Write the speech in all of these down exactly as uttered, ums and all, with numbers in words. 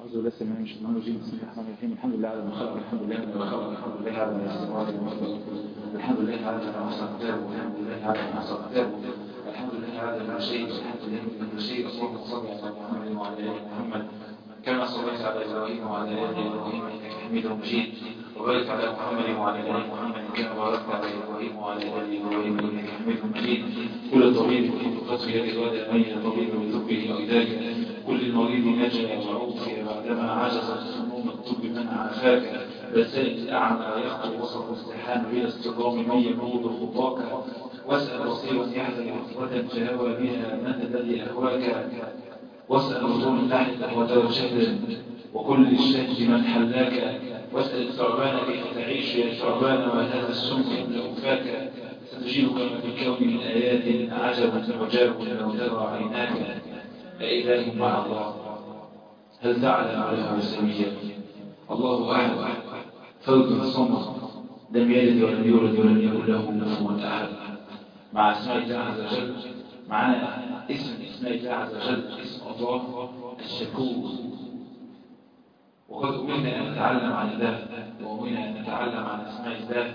أعوذ بالله السميع من الشيطان الرجيم. بسم الله الرحمن الرحيم. الحمد لله على ما خلق، الحمد لله على ما خلق، الحمد لله على ما استوى الحمد لله على ما أحصى كتابه، والحمد لله على ما أحصى كتابه، الحمد لله على ما شيء، والحمد لله من كل شيء. اللهم صل على محمد وعلى آل محمد كما صليت على إبراهيم وعلى آل إبراهيم إنك حميد مجيد، وبارك على محمد وعلى آل محمد كما باركت على إبراهيم وعلى آل إبراهيم إنك حميد مجيد. كل طبيب بفتح يد الواد أمين طبيب بذبه وإيداك، كل المريض نجا وعوفي بعدما عجزت هموم الطب من عافاك. بسائل الأعمى يخطو وسط ازدحام بلا استقام من يموت خطاك، واسأل بصيرا يحذر عقبة تهوى بها من الذي أهواك، واسأل رسول اللحد وترى شهدا وكل الشهد من حلاك، واسأل الثعبان كيف تعيش يا ثعبان وهذا السم يملأ فاك. ستجيبك ما في الكون من آيات عجب عجاب لو ترى عيناك. أإله مع الله هل تعلم له سميا؟ الله أحد فرد الصمد لم يلد ولم يولد ولم يكن له كفوا أحد. مع اسماء الله عز وجل معنا اسم اسماء الله عز وجل اسم الله الشكور، وقد أمرنا أن نتعلم عن الله وأمرنا أن نتعلم عن اسماء الله،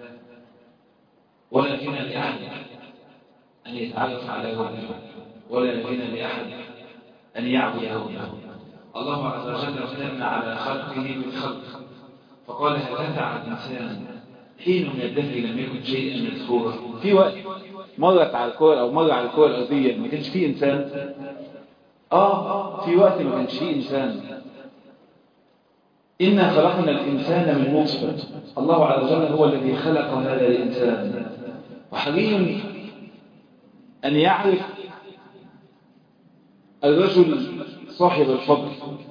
ولا غنى لأحد أن يتعرف على ربه، ولا غنى لأحد أن يعبد ربه. الله عز وجل امتن على خلقه بالخلق فقال هل أتى على الإنسان حين من الدهر لم يكن شيئا مذكورا. في وقت مرت على الكرة أو مر على الكرة الأرضية ما كانش فيه إنسان. آه في وقت ما كانش فيه إنسان. إنا خلقنا الإنسان من نطفة. الله عز وجل هو الذي خلق هذا الإنسان، وحري أن يعرف الرجل صاحب الفضل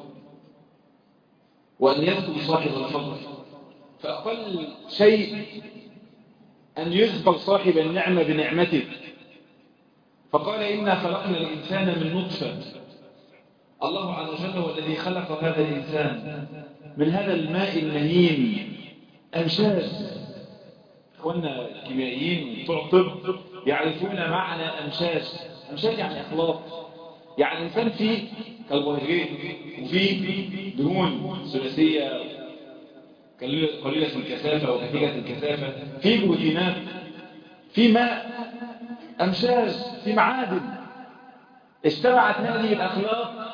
وأن يذكر صاحب الفضل، فأقل شيء أن يذكر صاحب النعمة بنعمته. فقال إنا خلقنا الإنسان من نطفة. الله عز وجل هو الذي خلق هذا الإنسان من هذا الماء المهين أمشاج. إخواننا الكيميائيين بتوع الطب يعرفون معنى أمشاج. أمشاج يعني أخلاق، يعني الإنسان فيه كربوهيدرات وفيه دهون ثلاثية قليلة الكثافة وكثيرة الكثافة، فيه بروتينات، فيه ماء، أمشاج، فيه معادن. اجتمعت هذه الأخلاق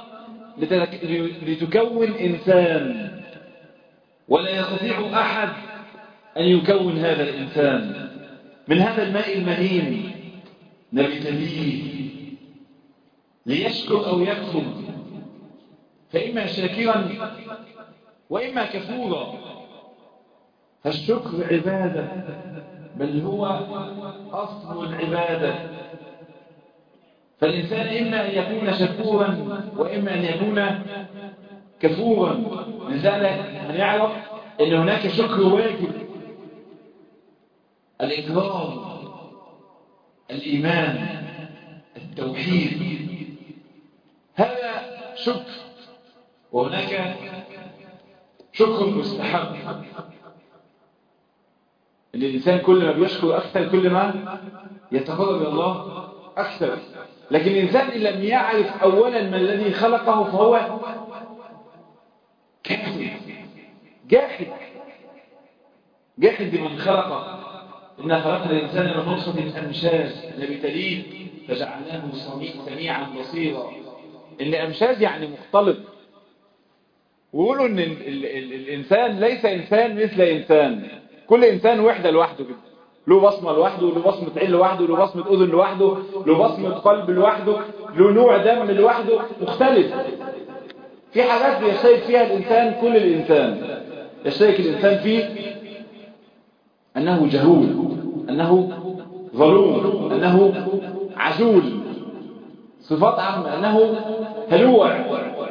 لتكون إنسان، ولا يستطيع أحد أن يكون هذا الإنسان. من هذا الماء المهين نبتليه ليشكر أو يكفر، فإما شاكرا وإما كفورا. فالشكر عبادة، بل هو أصل العبادة. فالإنسان إما أن يكون شكورا وإما أن يكون كفورا. لذلك هنعرف أن هناك شكر واجب، الإكرام، الإيمان، التوحيد، هذا شكر. وهناك شكر مستحب، ان الانسان كل ما بيشكر اكثر كل ما يتقرب الى الله اكثر. لكن الانسان ان لم يعرف اولا ما الذي خلقه فهو كافر جاحد جاحد بمن خلقه. إنا خلقنا الإنسان من نطفة أمشاج نبتليه فجعلناه سميعا بصيرا. إن أمشاج يعني مختلط، ويقولوا إن ال ال ال الإنسان ليس إنسان مثل إنسان، كل إنسان وحدة لوحده كده، له بصمة لوحده، له بصمة عين لوحده، له بصمة أذن لوحده، له بصمة قلب لوحده، له نوع دم لوحده مختلف. في حاجات بيشترك فيها الإنسان كل الإنسان، يشترك الإنسان فيه أنه جهول، أنه ظلوم، أنه عجول، صفات عامة، أنه هلوع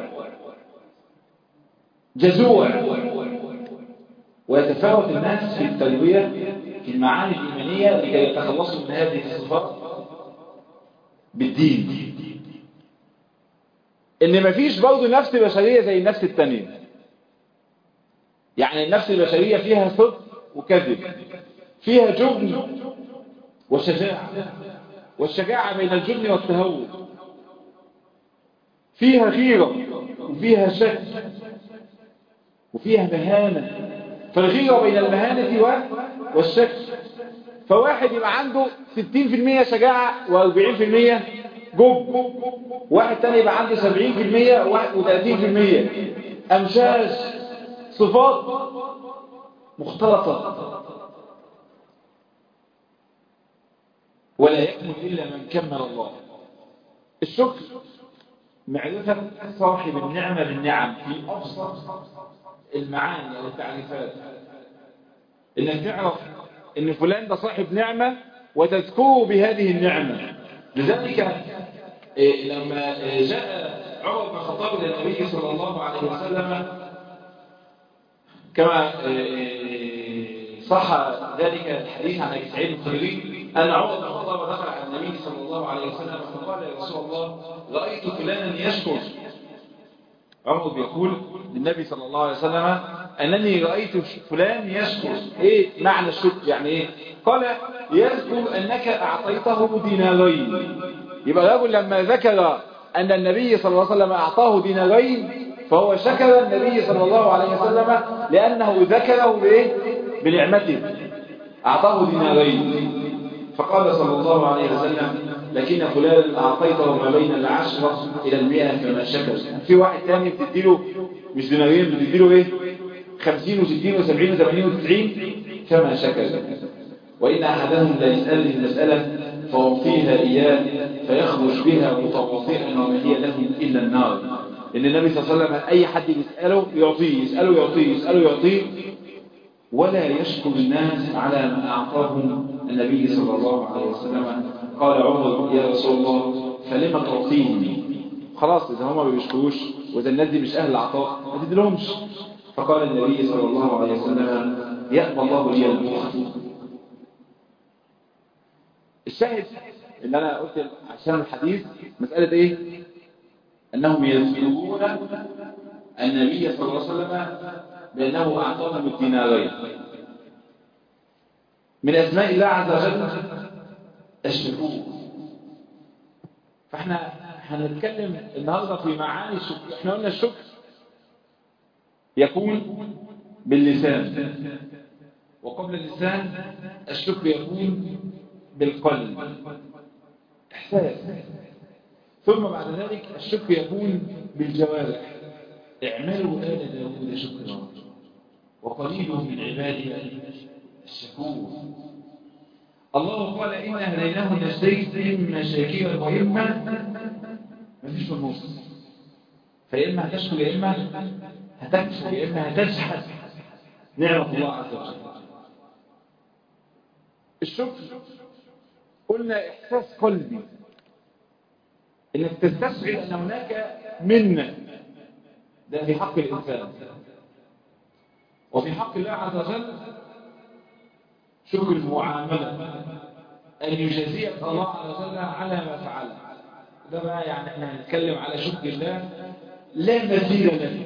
جزوع. ويتفاوت الناس في التربية في المعاني الإيمانية لكي يتخلصوا من هذه الصفات بالدين. إن مفيش برضه نفس بشرية زي النفس التانية. يعني النفس البشرية فيها صدق وكذب، فيها جبن وشجاعة، والشجاعة بين الجبن والتهور، فيها غيرة وفيها شك وفيها مهانة، فالغيرة بين المهانة والشك. فواحد يبقى عنده ستين في المية شجاعة وأربعين في المية جب، واحد تاني يبقى عنده سبعين في المية وثلاثين في المية أمشاج، صفات مختلطة. ولا يكمل إلا من كمل الله. الشكر معرفة صاحب النعمة بالنعم في أبسط المعاني أو التعريفات، إنك تعرف إن فلان ده صاحب نعمة وتذكره بهذه النعمة. لذلك لما جاء عمر بن الخطاب إلى النبي صلى الله عليه وسلم كما صح ذلك الحديث عن أبي سعيد الخدري أن عمر بن الخطاب دخل على النبي صلى الله عليه وسلم فقال: يا رسول الله، رأيت فلانا يشكر. عمر بيقول للنبي صلى الله عليه وسلم: أنني رأيت فلان يشكر. إيه معنى الشكر؟ يعني إيه؟ قال: يذكر أنك أعطيته دينارين. يبقى الرجل لما ذكر أن النبي صلى الله عليه وسلم أعطاه دينارين فهو شكر النبي صلى الله عليه وسلم لأنه ذكره بإيه؟ بنعمته، أعطاه دينارين. فقال صلى الله عليه وسلم: لكن فلان أعطيته ما بين العشرة إلى المئة فما شكر. في واحد ثاني بتديله مش دينارين، بتديله إيه؟ خمسين وستين وسبعين وثمانين وتسعين فما شكر. وإن أحدهم لا يسألني المسألة فأعطيها إياه فيخرج بها متواضعا وما هي له إلا النار. إن النبي صلى الله عليه وسلم أي حد يسأله يعطيه، يسأله يعطيه، يسأله يعطيه، ولا يشكر الناس على ما أعطاهم النبي صلى الله عليه وسلم. قال عمر: يا رسول الله، فلما تعطيني؟ خلاص إذا هما ما بيشكروش وإذا الناس دي مش أهل العطاء ما تدلهمش. فقال النبي صلى الله عليه وسلم: يأبى الله لي البخل. الشاهد ان انا قلت عشان الحديث مسألة ايه؟ انهم يذكرون النبي صلى الله عليه وسلم بانه اعطاهم الدينارين. من اسماء الله عز وجل الشكور. فاحنا هنتكلم النهارده في معاني الشكر. احنا قلنا الشكر يكون باللسان، وقبل اللسان الشكر يكون بالقلب، إحساس. ثم بعد ذلك الشكر يكون بالجوارح. اعملوا آل داود شكرا وقليل من عبادي الشكور. الله قال: إنا هديناه النجدين، إما شاكرا وإما ما فيش في النص. فإما هتشكر يا إما هتكفر يا إما هتجحد نعمة الله عز وجل. الشكر قلنا إحساس قلبي، إنك تستشعر أن هناك منة، ده في حق الإنسان. وفي حق الله عز وجل شكر المعاملة، أن يجازيك الله عز وجل على ما فعل. ده بقى يعني احنا هنتكلم على شكر الله لا مثيل له،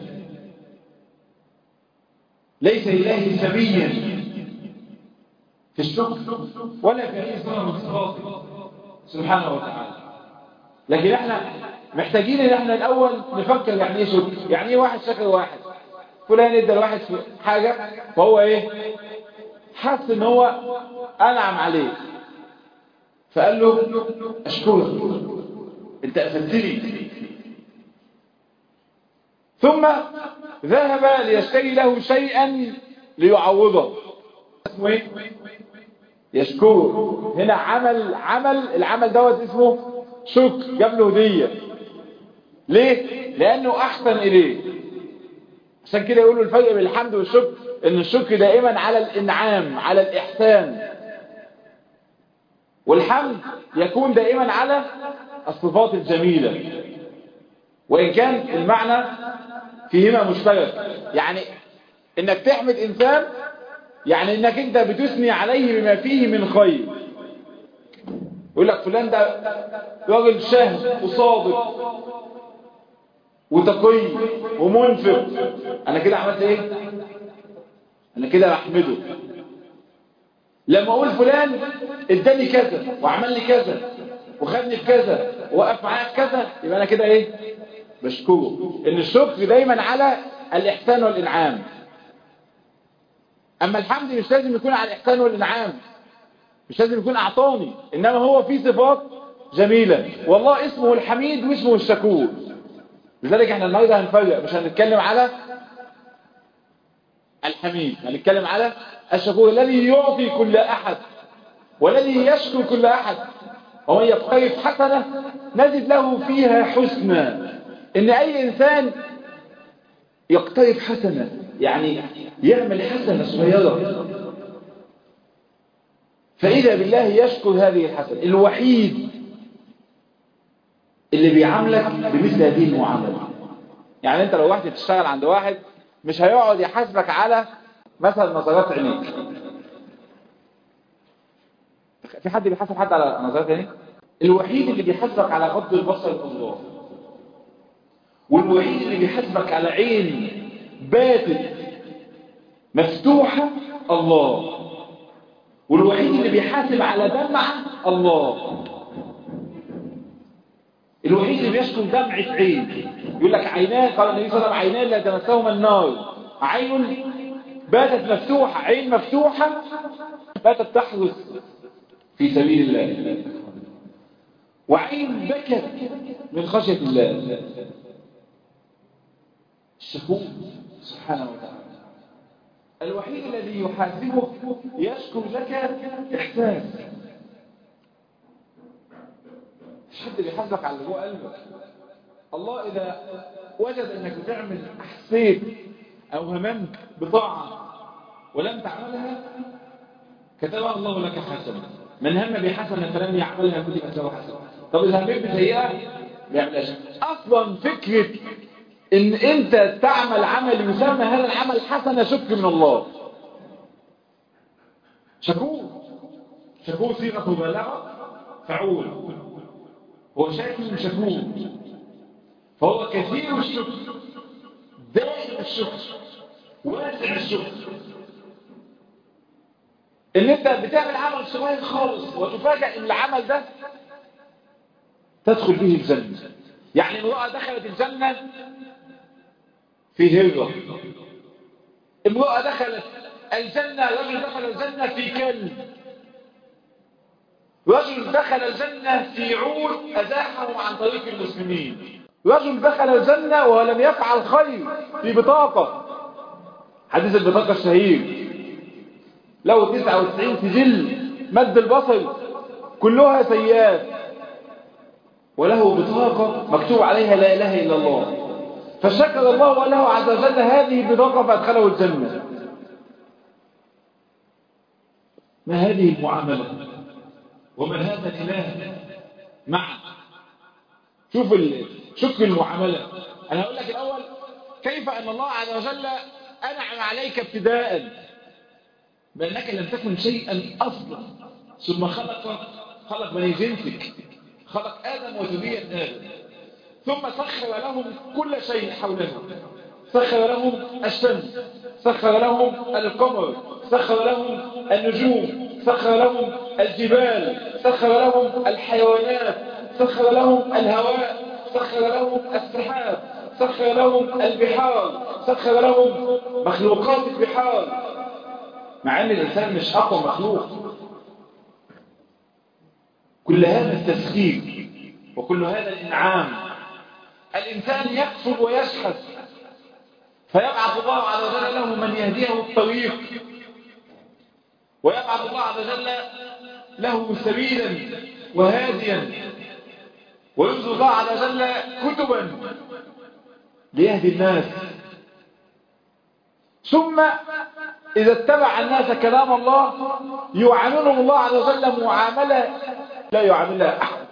ليس إلهي سبيا في الشكر ولا في أي صفة من صفاته سبحانه وتعالى. لكن احنا محتاجين ان احنا الاول نفكر يعني ايه شكر. يعني ايه واحد شكر واحد؟ فلان ادى الواحد في حاجة فهو ايه؟ حس ان هو انعم عليه فقال له اشكرك انت افدتني. ثم ذهب ليشتري له شيئا ليعوضه. اسمه ايه؟ يشكره. هنا عمل عمل العمل دوت اسمه شكر. جاب له هديه. ليه؟ لانه احسن اليه. عشان كده يقولوا الفرق بين الحمد والشكر ان الشكر دائما على الانعام، على الاحسان، والحمد يكون دائما على الصفات الجميله، وان كان المعنى فيهما مشترك. يعني انك تحمد انسان يعني انك انت بتثني عليه بما فيه من خير. يقول لك فلان ده راجل شهم وصادق وتقي ومنفق، انا كده عملت ايه؟ انا كده بحمده. لما اقول فلان اداني كذا وعمل لي كذا وخدني في كذا ووقف معايا في كذا، يبقى انا كده ايه؟ بشكره. ان الشكر دايما على الاحسان والانعام. أما الحمد مش لازم يكون على الإحسان والإنعام، مش لازم يكون أعطاني، إنما هو فيه صفات جميلة. والله اسمه الحميد واسمه الشكور. لذلك احنا النهارده هنفرق، مش هنتكلم على الحميد، هنتكلم على الشكور الذي يعطي كل أحد والذي يشكر كل أحد. ومن يقترف حسنة نجد له فيها حسنى. إن أي إنسان يقترف حسنة يعني يعمل حسنة صغيرة، فإذا بالله يشكر هذه الحسنة. الوحيد اللي بيعاملك بمثل هذه المعاملة. يعني أنت لو واحد تشتغل عند واحد مش هيقعد يحاسبك على مثلا نظرات عينيك. في حد بيحاسب حد على نظرات عينيك؟ الوحيد اللي بيحاسبك على غض البصر الله، والوحيد اللي بيحاسبك على عين باتت مفتوحة الله، والوحيد اللي بيحاسب على دمعة الله، الوحيد اللي بيشكر دمعة عين. يقول لك عينان، قال النبي صلى الله عليه وسلم عينان لا تمسهما النار، عين باتت مفتوحة، عين مفتوحة باتت تحرس في سبيل الله، وعين بكت من خشية الله. الشكور سبحانه وتعالى الوحيد الذي يحاسبك يشكر لك إحساس. مش حد بيحاسبك على اللي جوه قلبك. الله إذا وجد أنك بتعمل حسيت أو هممت بطاعة ولم تعملها كتبها الله لك حسنة. من هم بحسنة فلم يعملها كتبت له حسنة. طب إذا هممت بسيئة ما يعملهاش. أصلا فكرة إن أنت تعمل عمل يسمى هذا العمل حسنة شك من الله. شكور، شكور صيغة مبالغة فعول، هو شاكر شكور، فهو كثير الشكر، دائم الشكر، واسع الشكر. ان انت بتعمل عمل صغير خالص وتفاجئ ان العمل ده تدخل به الجنة. يعني امرأة دخلت الجنة في هرة، امرأة دخلت الجنة، رجل دخل الجنة في كلب، رجل دخل الجنة في عود أزاحه عن طريق المسلمين، رجل دخل الجنة ولم يفعل خير في بطاقة، حديث البطاقة الشهير، له تسعة وتسعين سجل مد البصر كلها سيئات، وله بطاقة مكتوب عليها لا إله إلا الله، فشكر الله له عز وجل هذه البطاقة فأدخله الجنة. ما هذه المعاملة ومن هذا الإله معه؟ شوف شوف المعاملة. أنا هقول لك الأول كيف أن الله عز وجل أنعم عليك ابتداء بأنك لم تكن شيئا أصلا، ثم خلق خلق بني جنسك، خلق آدم وذرية آدم، ثم سخر لهم كل شيء حولهم، سخر لهم الشمس، سخر لهم القمر، سخر لهم النجوم، سخر لهم الجبال، سخر لهم الحيوانات، سخر لهم الهواء، سخر لهم السحاب، سخر لهم البحار، سخر لهم مخلوقات البحار، مع ان الانسان مش اقوى مخلوق. كل هذا التسخير وكل هذا الانعام، الانسان يكفر ويشحذ فيبعث الله عز وجل له من يهديه الطريق، ويبعث الله عز وجل له سبيلا وهاديا، وينزل الله عز وجل كتبا ليهدي الناس. ثم إذا اتبع الناس كلام الله يعاملهم الله عز وجل معاملة لا يعاملها أحد.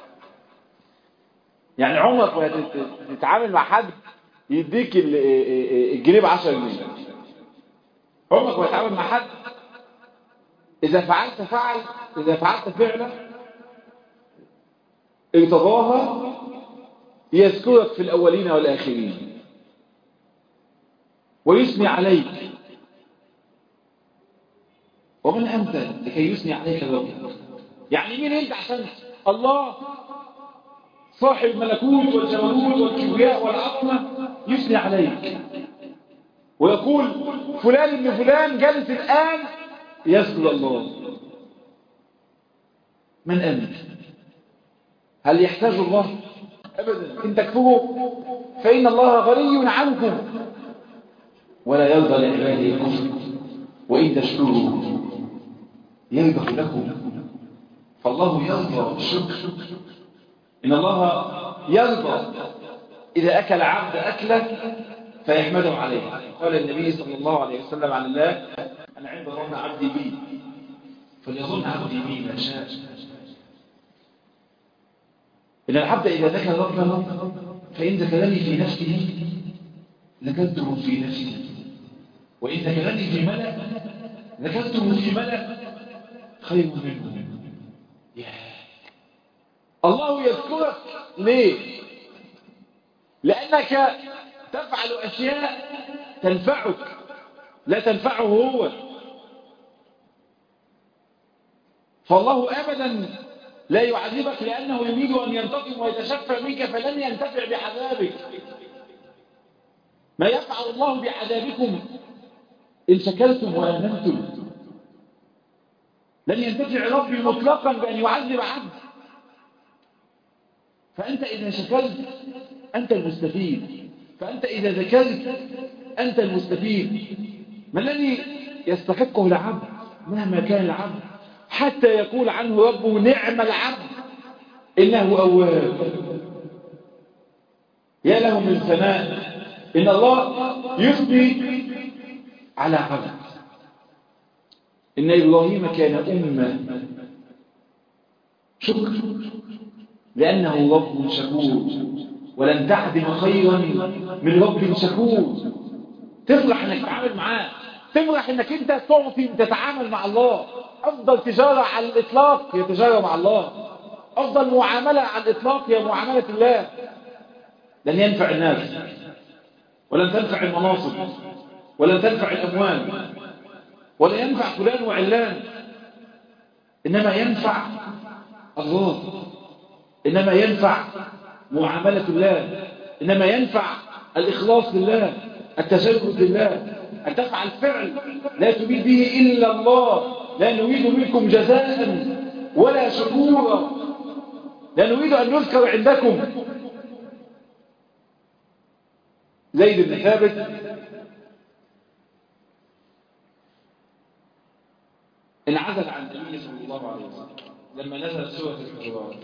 يعني عمرك ما تتعامل مع حد يديك الجنيه بعشر جنيه، عمرك ما تتعامل مع حد إذا فعلت فعل إذا فعلت فعلا ارتضاها يذكرك في الأولين والآخرين ويثني عليك. ومن أنت لكي يثني عليك الرب؟ يعني مين أنت عشان الله صاحب الملكوت والجبروت والكبرياء والعظمة يثني عليك؟ ويقول فلان ابن فلان جالس الآن يذكر الله. من أنت؟ هل يحتاج الله؟ أبدا. إن تكفروا فإن الله غني عنكم ولا يرضى لعباده الكفر وإن تشكروا يرضى لكم. فالله يرضى بالشكر. إن الله يرضى إذا أكل عبد أكله فيحمده عليه. قال النبي صلى الله عليه وسلم عن الله: أنا عند ظن عبدي بي فليظن عبدي بي ما شاء. إن العبد إذا ذكر ربه فإن ذكرني في نفسه ذكرته في نفسي وإن ذكرني في ملأ ذكرته في ملأ خير منه. الله يذكرك ليه؟ لأنك تفعل أشياء تنفعك لا تنفعه هو. فالله أبدا لا يعذبك لأنه يريد أن ينتقم ويتشفع منك فلن ينتفع بعذابك. ما يفعل الله بعذابكم إن شكرتم وآمنتم. لن ينتفع ربي مطلقا بأن يعذب عبد. فأنت إذا شكرت أنت المستفيد، فأنت إذا ذكرت أنت المستفيد. ما الذي يستحقه العبد مهما كان العبد حتى يقول عنه ربه نعم العبد إنه أواب. يا له من ثناء إن الله يثني على عبد. إن إبراهيم كان أمة شكر لأنه رب شكور ولن تعدم خيرا من رب شكور. تفرح انك تتعامل معاه، تفرح انك انت تعطي تتعامل مع الله. افضل تجارة على الاطلاق هي تجارة مع الله. افضل معاملة على الاطلاق هي معاملة الله. لن ينفع الناس ولن تنفع المناصب ولن تنفع الاموال ولا ينفع فلان وعلان، انما ينفع الله، انما ينفع معاملة الله، انما ينفع الاخلاص لله، التزود لله، ان تفعل فعل لا تريد به الا الله. لا نريد منكم جزاء ولا شكورا، لا نريد ان نذكر عندكم. زيد بن ثابت انعزل عن النبي صلى الله عليه وسلم لما نزلت سورة الحجرات،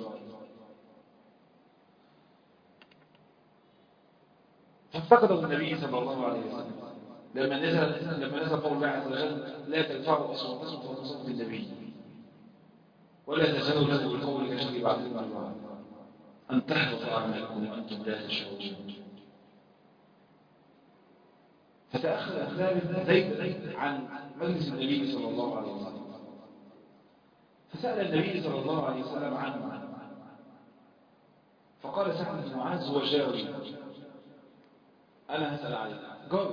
فافتقده النبي صلى الله عليه وسلم لما نزل لما نزل قول الله عز وجل لا ترفعوا اصواتكم فوق صوت النبي ولا تجهروا له بالقول كجهر بعضكم بعضا ان تحبط اعمالكم وانتم لا تشعرون. فتأخذ ثابت زيد عن مجلس النبي صلى الله عليه وسلم، فسأل النبي صلى الله عليه وسلم عنه، فقال سعد بن معاذ هو جاري أنا هسأل عليه جاري.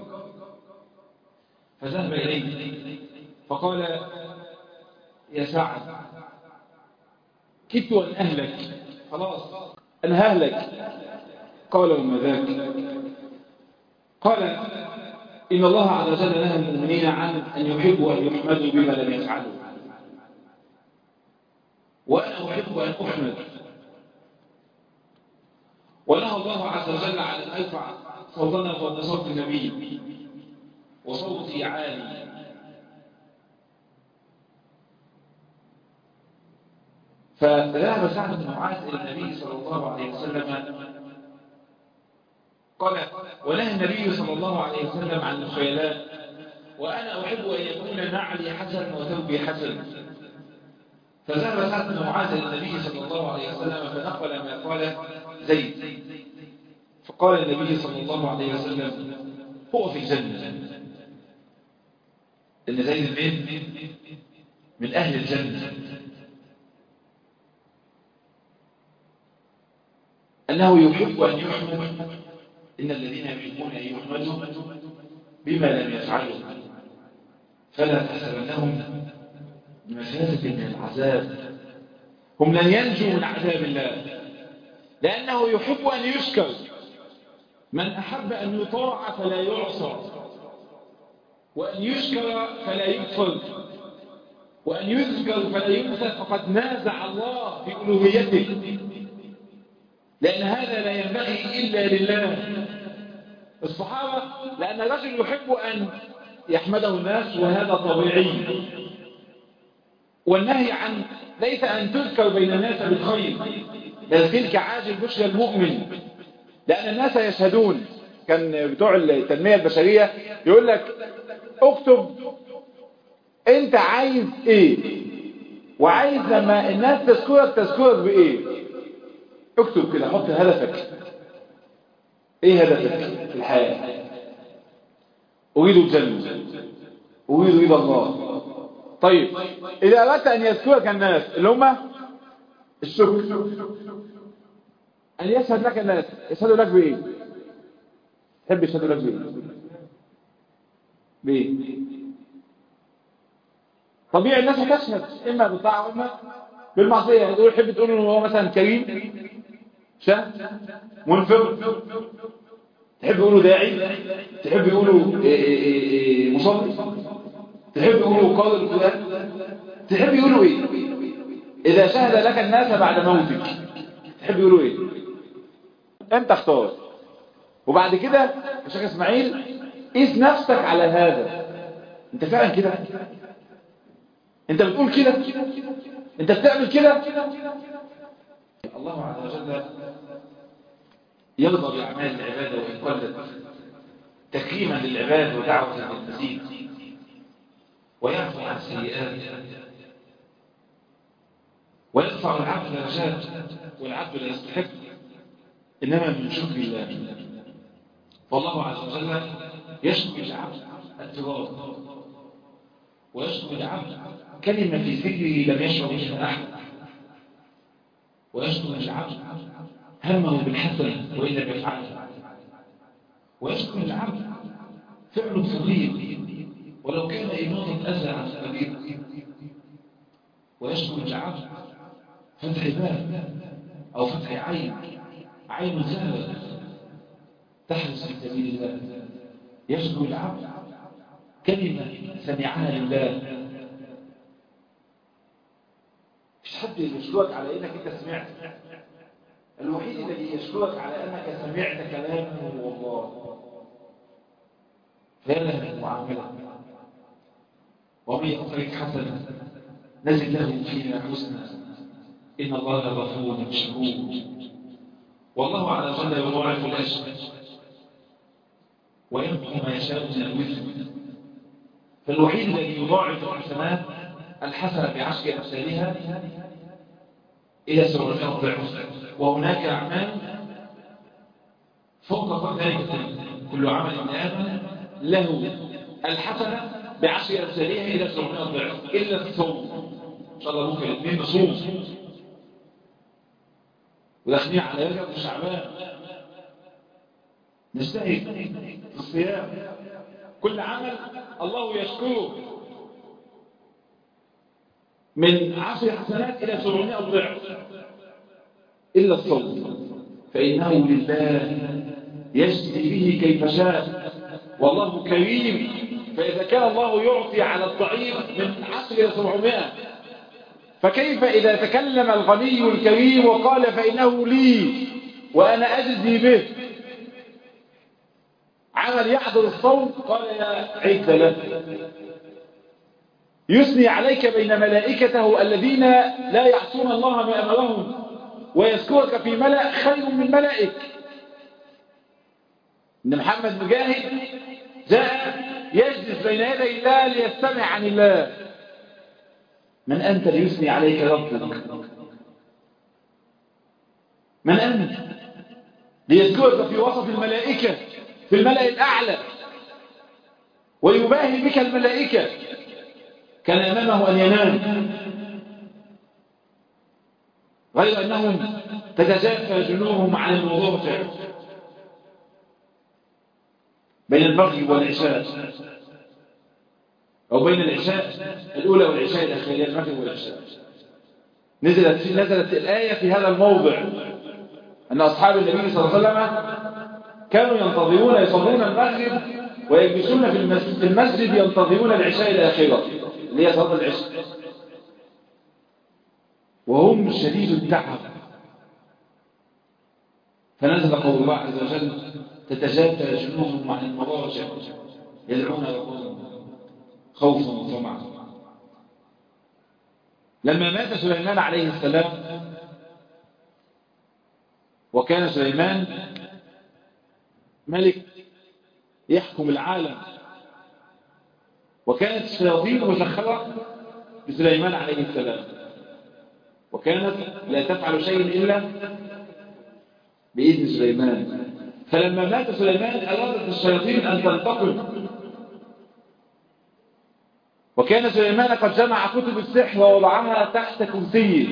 فذهب إليه فقال يا سعد كدت أن أهلك، خلاص أنا ههلك. قال وما ذاك؟ قال إن الله عز وجل نهى المؤمنين عن أن يحبوا أن يحمدوا بما لم يفعلوا، وأنا أحب أن أحمد. ونهى الله عز وجل عن أن أرفع صوتنا فوق صوت النبي وصوتي عالي. فذهب سعد بن معاذ إلى النبي صلى الله عليه وسلم قال ونهى النبي صلى الله عليه وسلم عن الخيلاء وأنا أحب أن يكون نعلي حسن وثوبي حسن. فذهب سعد بن معاذ إلى النبي صلى الله عليه وسلم فنقل ما قال زيد، فقال النبي صلى الله عليه وسلم هو في الجنة. إن زيد من من أهل الجنة، أنه يحب أن يحمد. إن الذين يحبون أن يحمدوا بما لم يفعلوا فلا تحسبنهم بمثابة من العذاب. هم لن ينجوا من عذاب الله لأنه يحب أن يشكر. من أحب أن يطاع فلا يعصى وأن يشكر فلا يكفر، وأن يذكر فلا ينسى، فقد نازع الله في ألوهيته، لأن هذا لا ينبغي إلا لله. الصحابة لأن الرجل يحب أن يحمده الناس وهذا طبيعي، والنهي عن ليس أن تذكر بين الناس بالخير، بل تلك عاجل بشرى المؤمن، لأن الناس يشهدون. كان بتوع التنمية البشرية يقول لك اكتب انت عايز ايه، وعايز لما الناس تذكرك تذكرك بايه. اكتب كده، حط هدفك. ايه هدفك في الحياة؟ اريد الجنة، اريد رضا الله. طيب اذا اردت ان يذكرك الناس اللي هم الشكر، ان يشهد لك الناس، يشهدوا لك بايه؟ تحب يشهدوا لك بايه؟ بايه؟ طبيعي الناس هتشهد اما بالطاعه واما بالمعصيه. تقول تحب تقول انه هو مثلا كريم، شاه، منفق، تحب يقولوا داعي، تحب يقولوا مصلي، تحب يقولوا قارئ القرآن، تحب يقولوا ايه؟ اذا شهد لك الناس بعد موتك تحب يقولوا ايه؟ انت اختار. وبعد كده يا شيخ اسماعيل قيس نفسك على هذا. انت فعلا كده؟ انت بتقول كده؟ انت بتعمل كده؟ الله عز وجل يرضى بأعمال العبادة وإن قلت، تكريما للعباد ودعوة للمزيد، ويعفو عن السيئات، ويرفع العبد درجات، والعبد لا يستحق إنما من شكر الله. فالله عز وجل يشكر العبد التراب، ويشكر العبد كلمة في ذكره لم يشعر بها أحد، ويشكر العبد همه بالحسنة وإن لم يفعلها، ويشكر العبد فعل صغير ولو كان إماطة أذى عن كبير، ويشكر العبد فتح باب أو فتح عين، عين ذهبت تحرس في سبيل الله. يشكر العبد كلمة سمعها لله. مش حد يشكرك على انك انت سمعت، الوحيد الذي يشكرك على انك سمعت كلامه هو الله. فيلا المعاملة، ومن يقترك حسنا نزل له فيها حسنا ان الله غفور شكور. والله عز وجل يضاعف الاجر ويمحو ما يشاء من الوزن. فالوحيد الذي يضاعف الحسنات الحسنة بعشر أمثالها إلى سبعمائة ضعف، وهناك أعمال فوق ذلك. كل عمل ابن آدم له الحسنة بعشر أمثالها إلى سبعمائة ضعف إلا الصوم. إن شاء الله ممكن الاثنين نصوم وداخلين على رجب وشعبان، نجتهد في الصيام. كل عمل الله يشكره من عشر حسنات إلى سبعمائة ضعف إلا الصوم، فإنه لله يجزي به كيف شاء، والله كريم. فإذا كان الله يعطي على الضعيف من عشر إلى سبعمائة، فكيف إذا تكلم الغني الكريم وقال فإنه لي وأنا أجزي به؟ عمل يحضر الصوم قال يا عيد له، يثني عليك بين ملائكته الذين لا يعصون الله ما أمرهم، ويذكرك في ملأ خير من ملائك. إن محمد مجاهد جاء يجلس بين يدي الله ليستمع عن الله. من أنت ليثني عليك ربك؟ من أنت ليذكرك في وسط الملائكة في الملأ الأعلى ويباهي بك الملائكة؟ كان أمامه أن ينام، غير أنهم تتجافى جنوبهم عن المضاجع بين المغرب والعشاء، أو بين العشاء الأولى والعشاء الأخيرة، المغرب والعشاء. نزلت نزلت الآية في هذا الموضع أن أصحاب النبي صلى الله عليه وسلم كانوا ينتظرون يصلون المغرب ويجلسون في المسجد, في المسجد ينتظرون العشاء الآخرة اللي هي صلاة العشاء وهم شديد التعب. فنزل قول الله عز وجل تتجافى جنوبهم عن المضاجع يدعون ربهم خوفا وطمعا. لما مات سليمان عليه السلام، وكان سليمان ملك يحكم العالم، وكانت الشياطين مسخرة بسليمان عليه السلام، وكانت لا تفعل شيء إلا بإذن سليمان. فلما مات سليمان أرادت الشياطين أن تنتقم، وكان سليمان قد جمع كتب السحر ووضعها تحت كرسيه.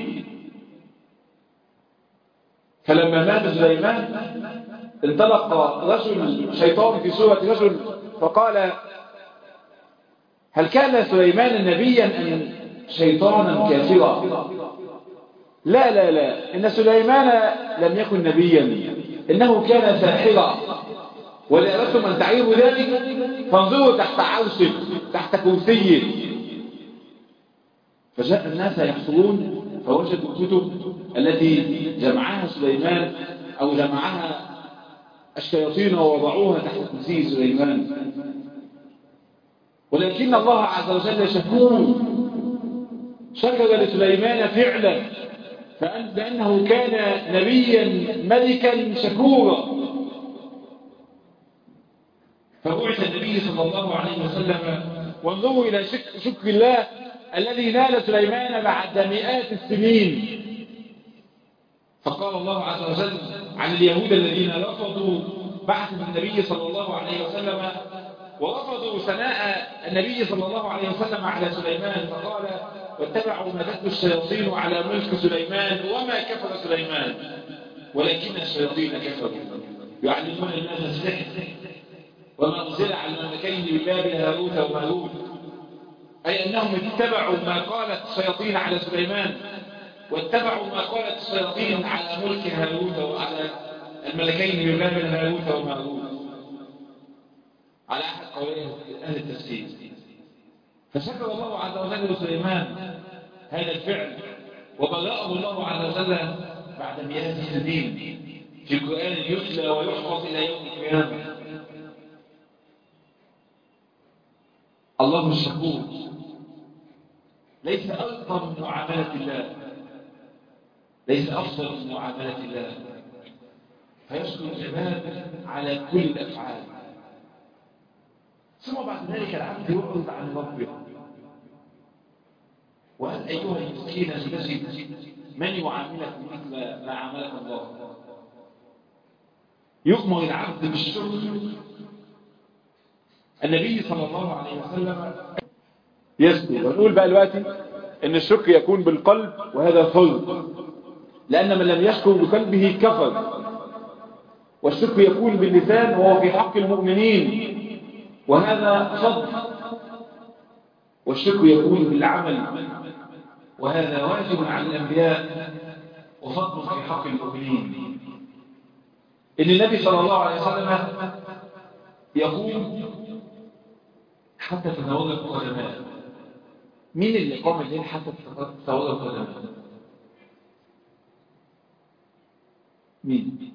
فلما مات سليمان انطلق رجل شيطان في سورة رجل فقال هل كان سليمان نبيا أم شيطانا كافرا؟ لا لا لا، إن سليمان لم يكن نبيا، إنه كان ساحرا، وإذا أردتم أن تعيبوا ذلك فانظروا تحت عرشه تحت كرسيه. فجاء الناس يحصلون فوجدوا الكتب التي جمعها سليمان أو جمعها الشياطين ووضعوها تحت كرسي سليمان. ولكن الله عز وجل شكور، شكر لسليمان فعلا لأنه كان نبيا ملكا شكورا. فبعث النبي صلى الله عليه وسلم، وانظروا إلى شكر الله الذي نال سليمان بعد مئات السنين. فقال الله عز وجل عن اليهود الذين رفضوا بعث النبي صلى الله عليه وسلم ورفضوا ثناء النبي صلى الله عليه وسلم على سليمان، فقال واتبعوا ما تتلو الشياطين على ملك سليمان وما كفر سليمان ولكن الشياطين كفروا يعلمون الناس السحر وما أنزل على الملكين ببابل هاروت وماروت، أي أنهم اتبعوا ما قالت الشياطين على سليمان واتبعوا ما قالت الشياطين على ملك هاروت وعلى الملكين ببابل هاروت وماروت على أحد قولي أهل التفسير. فشكر الله عز وجل لسليمان هذا الفعل وبلغه الله عز وجل بعد مئات السنين في القرآن يتلى ويحفظ إلى يوم القيامة. الله الشكور ليس أفضل من معاملة الله، ليس أفضل من معاملة الله، فيشكر العباد على كل الأفعال. ثم بعد ذلك العبد يعرض عن ربه، وهل أيها المسكين تجد من يعاملك مثل ما عاملك الله؟ يؤمر العبد بالشكر. النبي صلى الله عليه وسلم يشكر، ونقول بقى دلوقتي ان الشكر يكون بالقلب، وهذا فرض، لأن من لم يشكر بقلبه كفر. والشكر يكون باللسان وهو في حق المؤمنين، وهذا فضل. والشكر يكون بالعمل، وهذا واجب على الأنبياء وفضل في حق المؤمنين. إن النبي صلى الله عليه وسلم يقول حتى تتوضأ القدماء. مين اللي قام الليل حتى تتوضأ القدماء؟ مين؟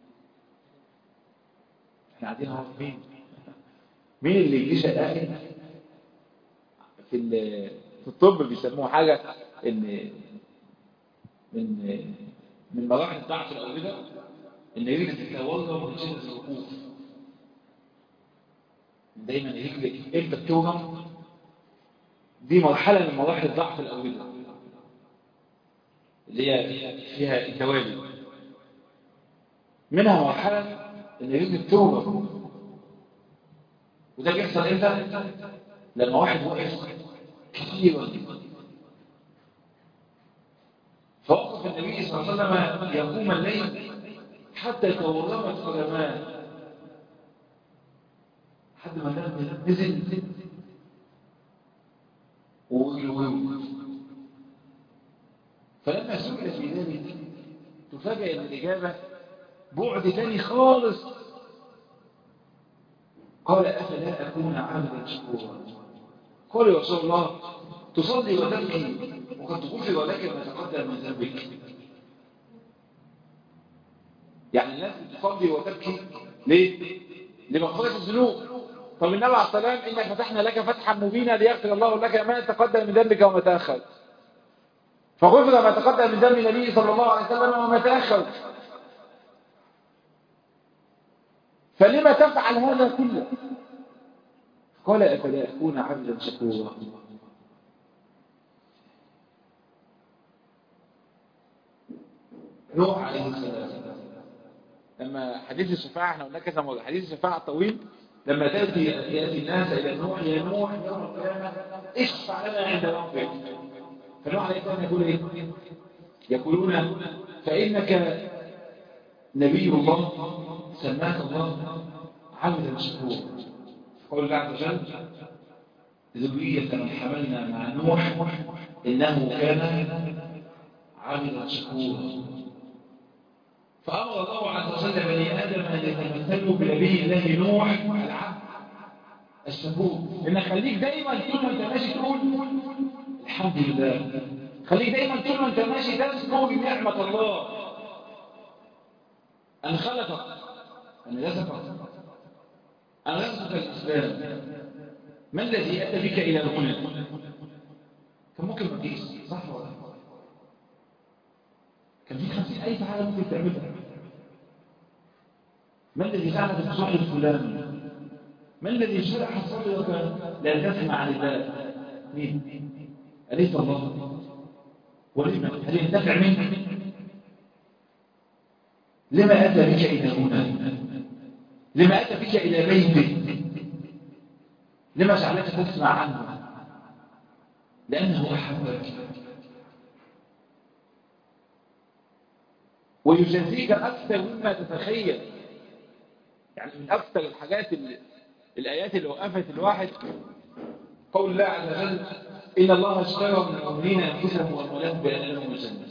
احنا قاعدين نعرف مين؟ مين اللي يجيش الآخر؟ في في الطب بيسموه حاجة ان من من مراحل ضعف الأوردة ان رجلك تتوضأ من شدة الوقوف. دايما رجلك امتى بتوهم؟ دي مرحلة من مراحل ضعف الأوردة اللي هي فيها التوالي. منها مرحلة ان رجلك توهم، وده بيحصل امتى؟ لما واحد وقف كثيرا. فوقف النبي صلى الله عليه وسلم يقوم الليل حتى تورمت قدماه، حد ما دام نزل ووقف. فلما سئل في ذلك تفاجأ ان الإجابة بعد تاني خالص. قال أفلا أكون عبدا شكورا. قال يا رسول الله تصلي وتبكي وقد غفر لك ما تقدم من ذنبك. يعني الناس تصلي وتبكي ليه؟ لمغفرة الذنوب. طب النبي عليه الصلاة والسلام إنك فتحنا لك فتحا مبينا ليغفر الله لك ما تقدم من ذنبك وما تأخر. فغفر ما تقدم من ذنب النبي صلى الله عليه وسلم وما تأخر. فلما تفعل هذا كله؟ قال أفلا أكون عبدا شكورا. نوح عليه السلام لما حديث الشفاعة احنا قلنا كذا مرة، حديث الشفاعة الطويل لما تأتي يأتي الناس إلى نوح يا نوح يوم القيامة اشفع لنا عند ربك. فنوح عليه السلام يقول ايه؟ يقولون فإنك نبي الله سماك الله عبدا شكورا. قول الله عز وجل ذرية من حملنا مع نوح إنه كان عبدا شكورا. فأمر الله عز وجل بني آدم أن يتمثلوا بنبي الله نوح العبد الشكور. إن خليك دايما طول ما أنت ماشي تقول الحمد لله. خليك دايما طول ما أنت ماشي تذكر بنعمة الله أن خلقك، أن رزقك، أن رزقك الإسلام. ما الذي أتى بك إلى الغنى؟ كان ممكن ما تجيش، صح ولا لا؟ كان في خمسين ألف حاجة ممكن تعملها. ما الذي جعلك تصلي فلان؟ ما الذي شرح صدرك لا تسمع عن الله؟ مين؟ أليس الله؟ ولما؟ هل يندفع منك؟ لما أتى بك إلى هنا؟ لما أتى بك إلى بيتك؟ لما جعلك تسمع عنه؟ لأنه أحبك ويجازيك أكثر مما تتخيل. يعني من أكثر الحاجات اللي الآيات اللي وقفت الواحد قول الله عز وجل إن الله اشترى من المؤمنين أنفسهم وأموالهم بأن لهم الجنة.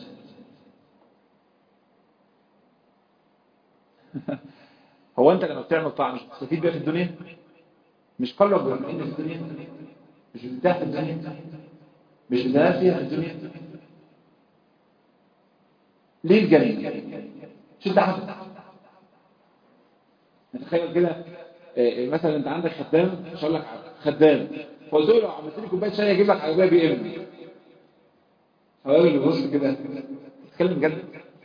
هو أنت لما بتعمل طاعة مش بتستفيد بيها في الدنيا؟ مش قلب بالمؤمنين في الدنيا؟ مش بترتاح في الدنيا؟ مش بتلاقي فيها في الدنيا؟ ليه الجنة؟ شو انت عملت؟ تخيل كده مثلا انت عندك خدام، مش هقول لك خدام، فقلت له لو عملت لي كوبايه شاي اجيب لك عربيه بي ام. الراجل بيبص كده بتتكلم بجد؟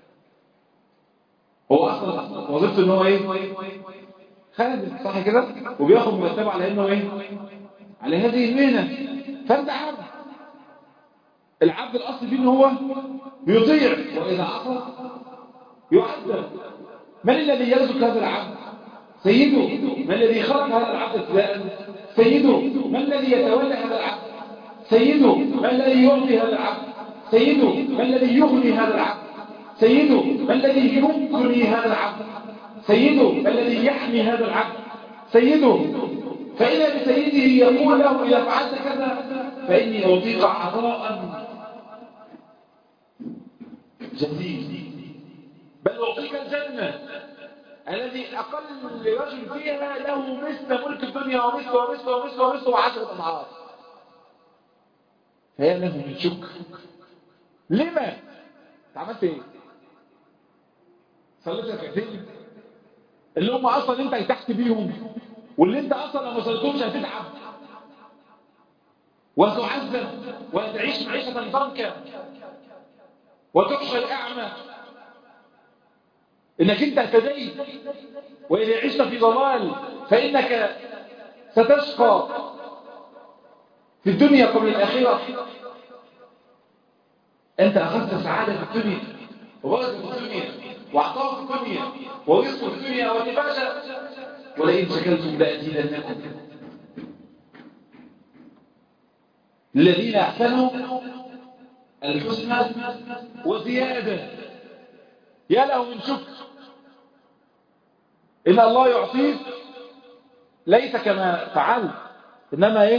هو اصلا وظيفته ان هو ايه؟ خادم، صح كده؟ وبياخد مرتبه على انه ايه؟ على هذه المهنه. فانت عبد. العبد الاصل فيه ان هو بيطيع، واذا عصى يعذب. من الذي يرزق هذا العبد؟ سيده. من الذي خلق هذا العبد ابتداء؟ سيده. من الذي يتولى هذا العبد؟ سيده. من الذي يعطي هذا العبد؟ سيده. من الذي يغني هذا العبد؟ سيده. من الذي يغني هذا العبد؟ سيده. من الذي يحمي هذا العبد؟ سيده. فإذا بسيده يقول له إذا فعلت كذا فإني أعطيك عطاء جزيل، بل أعطيك الجنة الذي أقل رجل فيها له مثل ملك الدنيا ومثل ومثل ومثل ومثل وعشرة أضعاف. فهي له من شكر. لما؟ انت عملت ايه؟ صليت ركعتين اللي هم اصلا انت ارتحت بيهم، واللي انت اصلا لو ما صليتهمش هتتعب وهتعذب وهتعيش معيشة ضنكا وتحشى الأعمى. إنك أنت اهتديت، وإذا عشت في ضلال فإنك ستشقى في الدنيا قبل الآخرة. أنت أخذت سعادة في الدنيا وغرق في الدنيا وعطاء في الدنيا ورزق في الدنيا ولباشا، ولئن شكرتم لأزيدنكم. الذين أحسنوا الحسنى وزيادة. يا له من شكر إن الله يعطيك ليس كما فعلت، إنما إيه؟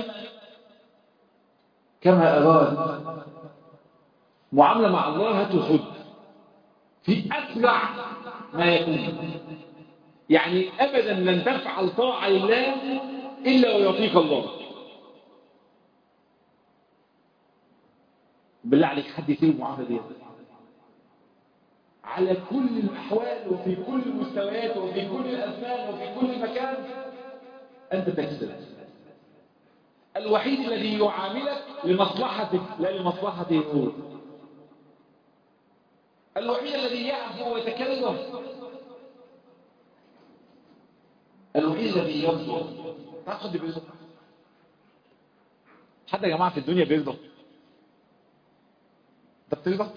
كما أراد. معاملة مع الله هات وخد في أسرع ما يكون. يعني أبدا لن تفعل طاعة لله إلا ويعطيك الله. بالله عليك حد يسيب المعاملة دي على كل الأحوال وفي كل المستويات وفي كل الأزمان وفي كل مكان أنت تكسب. الوحيد الذي يعاملك لمصلحتك لا لمصلحته هو. الوحيد الذي يعفو ويتكلم. الوحيد الذي يرضى. تعرف حد بيرضى؟ حد يا جماعة في الدنيا بيرضى؟ انت بترضى؟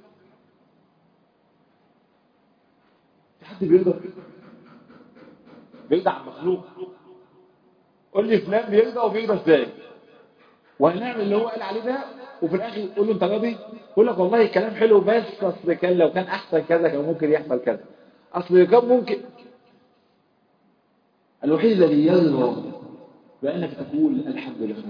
في حد بيرضى؟ بيرضى عن مخلوق؟ قول لي فلان بيرضى وبيرضى ازاي؟ وهنعمل اللي هو قال عليه ده وفي الاخر قول له انت راضي؟ يقول لك والله الكلام حلو بس اصل كان لو كان احسن كذا كان ممكن يحصل كذا. اصل كان ممكن. الوحيد الذي يرضى بانك تقول الحمد لله.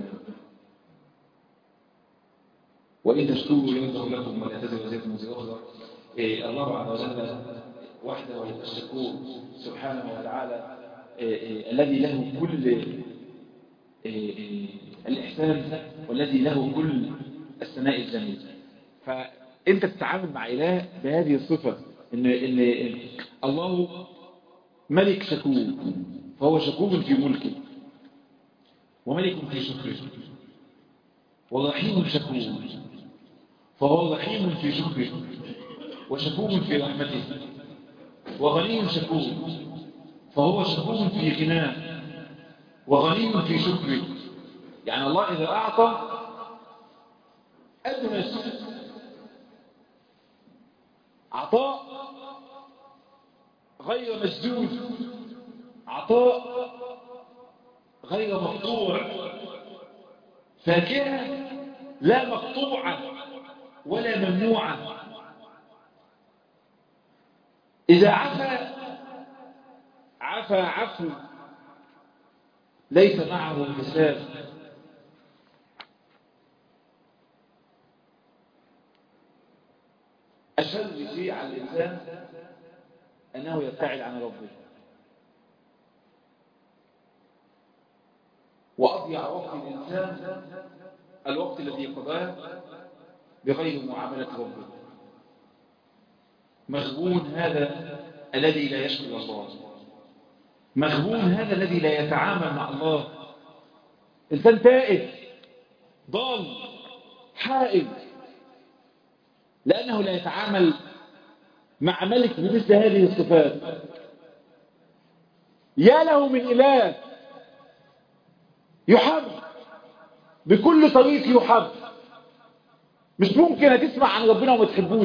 وان تشكروا يرضى لكم ولا تزر وزيره وزر اخرى. إيه الله عز وجل وحده الشكور سبحانه وتعالى إيه إيه الذي له كل إيه إيه الإحسان والذي له كل الثناء الجميل. فأنت تتعامل مع إله بهذه الصفة إن, إن, إن الله ملك شكور فهو شكور في ملكه وملك في شكره ورحيم شكور فهو رحيم في شكره وشكور في رحمته وغني شكور فهو شكور في غناه وغني في شكره. يعني الله إذا أعطى قد ما يشكر. عطاء غير مسدود، عطاء غير مقطوع، فاكهة لا مقطوعة ولا ممنوعة. إذا عفا عفا عفو ليس معه حساب. أشد شيء على الإنسان أنه يبتعد عن ربه، وأضيع وقت الإنسان الوقت الذي قضاه بغير معاملة ربه. مغبون هذا الذي لا يشكر الله، مغبون هذا الذي لا يتعامل مع الله. إنسان تائه ضال حائل لأنه لا يتعامل مع ملك بمثل هذه الصفات. يا له من إله يحب بكل طريق يحب. مش ممكن هتسمع عن ربنا وما تحبوش،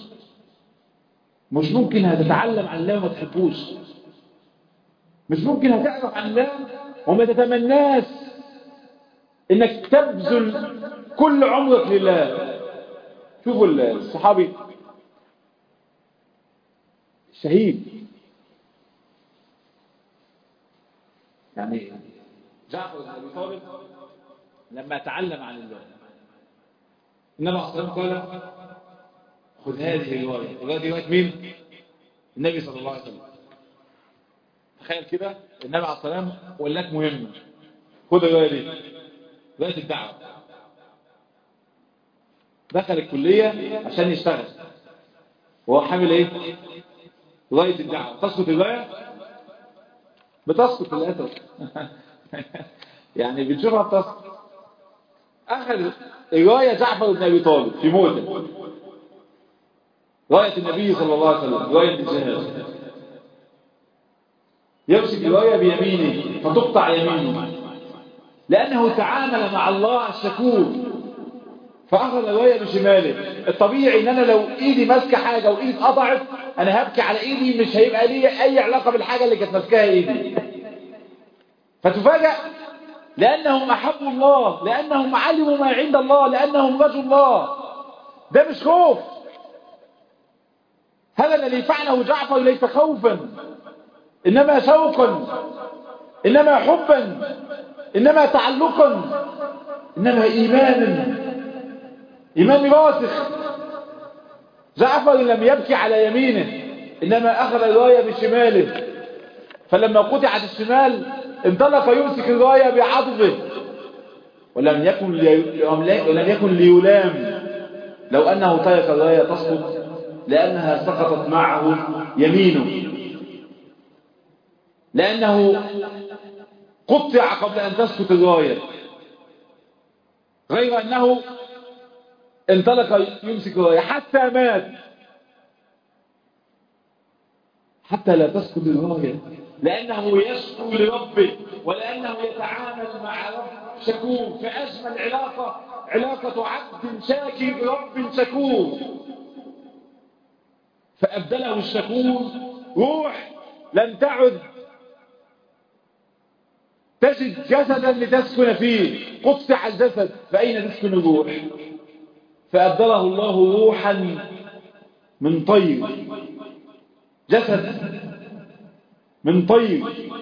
مش ممكن هتتعلم عن الله وما تحبوش، مش ممكن هتعرف عن الله وما تتمناش انك تبذل كل عمرك لله. شوفوا الصحابي الشهيد يعني جعفر بن ابي طالب لما تعلم عن الله النبي صلى الله عليه وسلم قال خذ هذه الروايه. الروايه دي روايه مين؟ النبي صلى الله عليه وسلم. تخيل كده النبي عليه الصلاه والسلام ولاك مهمه، خذ الروايه دي، روايه الدعوه. دخل الكليه عشان يشتغل وهو حامل ايه؟ روايه الدعوه. تسقط الروايه؟ بتسقط للاسف يعني بنشوفها بتسقط. اخذ روايه جعفر بن ابي طالب في موته، روايه النبي صلى الله عليه وسلم، روايه الجهاد. يمسك الروايه بيمينه فتقطع يمينه لانه تعامل مع الله الشكور، فاخذ الروايه بشماله. الطبيعي ان انا لو ايدي ماسكه حاجه وايدي اتقطعت انا هبكي على ايدي، مش هيبقى لي اي علاقه بالحاجه اللي كانت ماسكاها ايدي. فتفاجأ لانهم احبوا الله، لانهم علموا ما عند الله، لانهم رجوا الله. ده مش خوف. هذا الذي فعله جعفر ليس خوفا، انما شوقا، انما حبا، انما تعلقا، انما ايمانا، ايمان راسخ. جعفر لم يبكي على يمينه انما اخذ الرايه بشماله فلما قطعت الشمال انطلق يمسك الراية بعضده، ولم يكن لي... ولم يكن ليلام لو أنه ترك الراية تسقط، لأنها سقطت معه يمينه، لأنه قطع قبل أن تسقط الراية، غير أنه انطلق يمسك الراية حتى مات، حتى لا تسقط الراية، لأنه يشكو لربه، ولأنه يتعامل مع رب شكور. فأجمل علاقة علاقة عبد شاكر برب شكور، فأبدله الشكور روح لم تعد تجد جسدا لتسكن فيه، قطع الجسد فأين تسكن الروح؟ فأبدله الله روحا من طير، جسد من طير،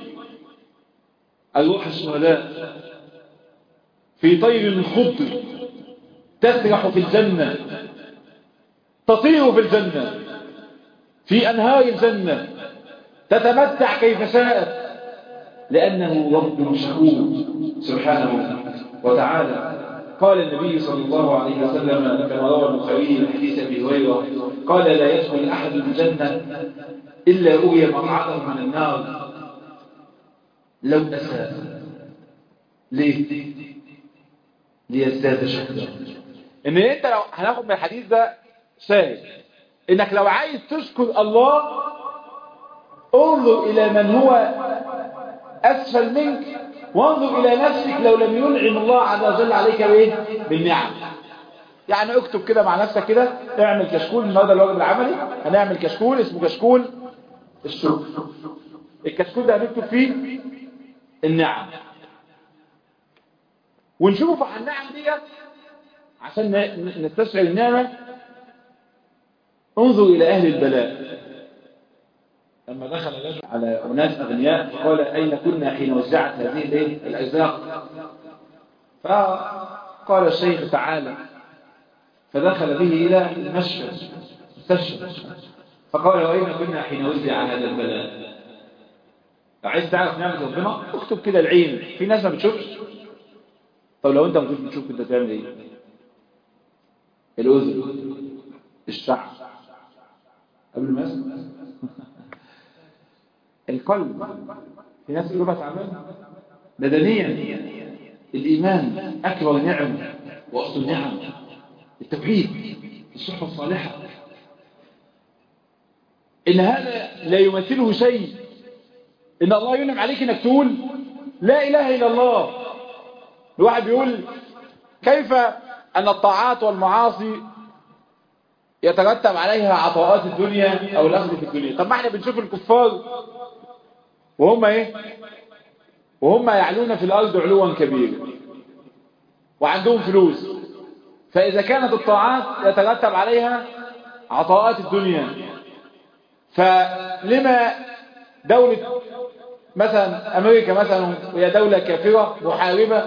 الروح الشهداء في طير خضر تسرح في الجنة، تطير في الجنة، في أنهار الجنة، تتمتع كيف شاءت، لأنه رب شكور سبحانه وتعالى. قال النبي صلى الله عليه وسلم كما روى البخاري من حديث أبي هريرة قال: لا يدخل أحد الجنة إلا أري مقعده من النار لو أساء. ليه؟ ليزداد شكرا. إن أنت لو هناخد من الحديث ده شاهد إنك لو عايز تشكر الله انظر إلى من هو أسفل منك، وانظر إلى نفسك لو لم ينعم الله عز وجل عليك بإيه؟ بالنعم. يعني اكتب كده مع نفسك كده، اعمل كشكول النهارده الواجب العملي، هنعمل كشكول اسمه كشكول الشكر. الكشكول ده هنكتب فيه النعم، ونشوف على النعم دي عشان نستشعر النعمة. انظر إلى أهل البلاء، لما دخل الرجل على أناس أغنياء فقال: أين كنا حين وزعت هذه الأرزاق؟ فقال الشيخ: تعالى. فدخل به إلى المشفى مستشفى، فقال: وأين كنا حين وزع هذا البلاء؟ لو عايز تعرف نعمة ربنا اكتب كده العين، في ناس ما بتشوفش. طب لو انت ما كنتش بتشوف كنت تعمل ايه؟ الأذن، الشعر، قبل ما اسمع القلب. في ناس يقولوا تعبان بدنيا. الإيمان أكبر نعم وأصل النعم، التوحيد، الصحبة الصالحة. إن هذا لا يمثله شيء. إن الله ينعم عليك إنك تقول لا إله إلا الله. الواحد بيقول: كيف أن الطاعات والمعاصي يترتب عليها عطاءات الدنيا أو الأخذ في الدنيا؟ طب ما احنا بنشوف الكفار وهم إيه؟ وهم يعلون في الأرض علوا كبيرا وعندهم فلوس، فإذا كانت الطاعات يترتب عليها عطاءات الدنيا، فلما دولة مثلا أمريكا مثلا وهي دولة كافرة محاربة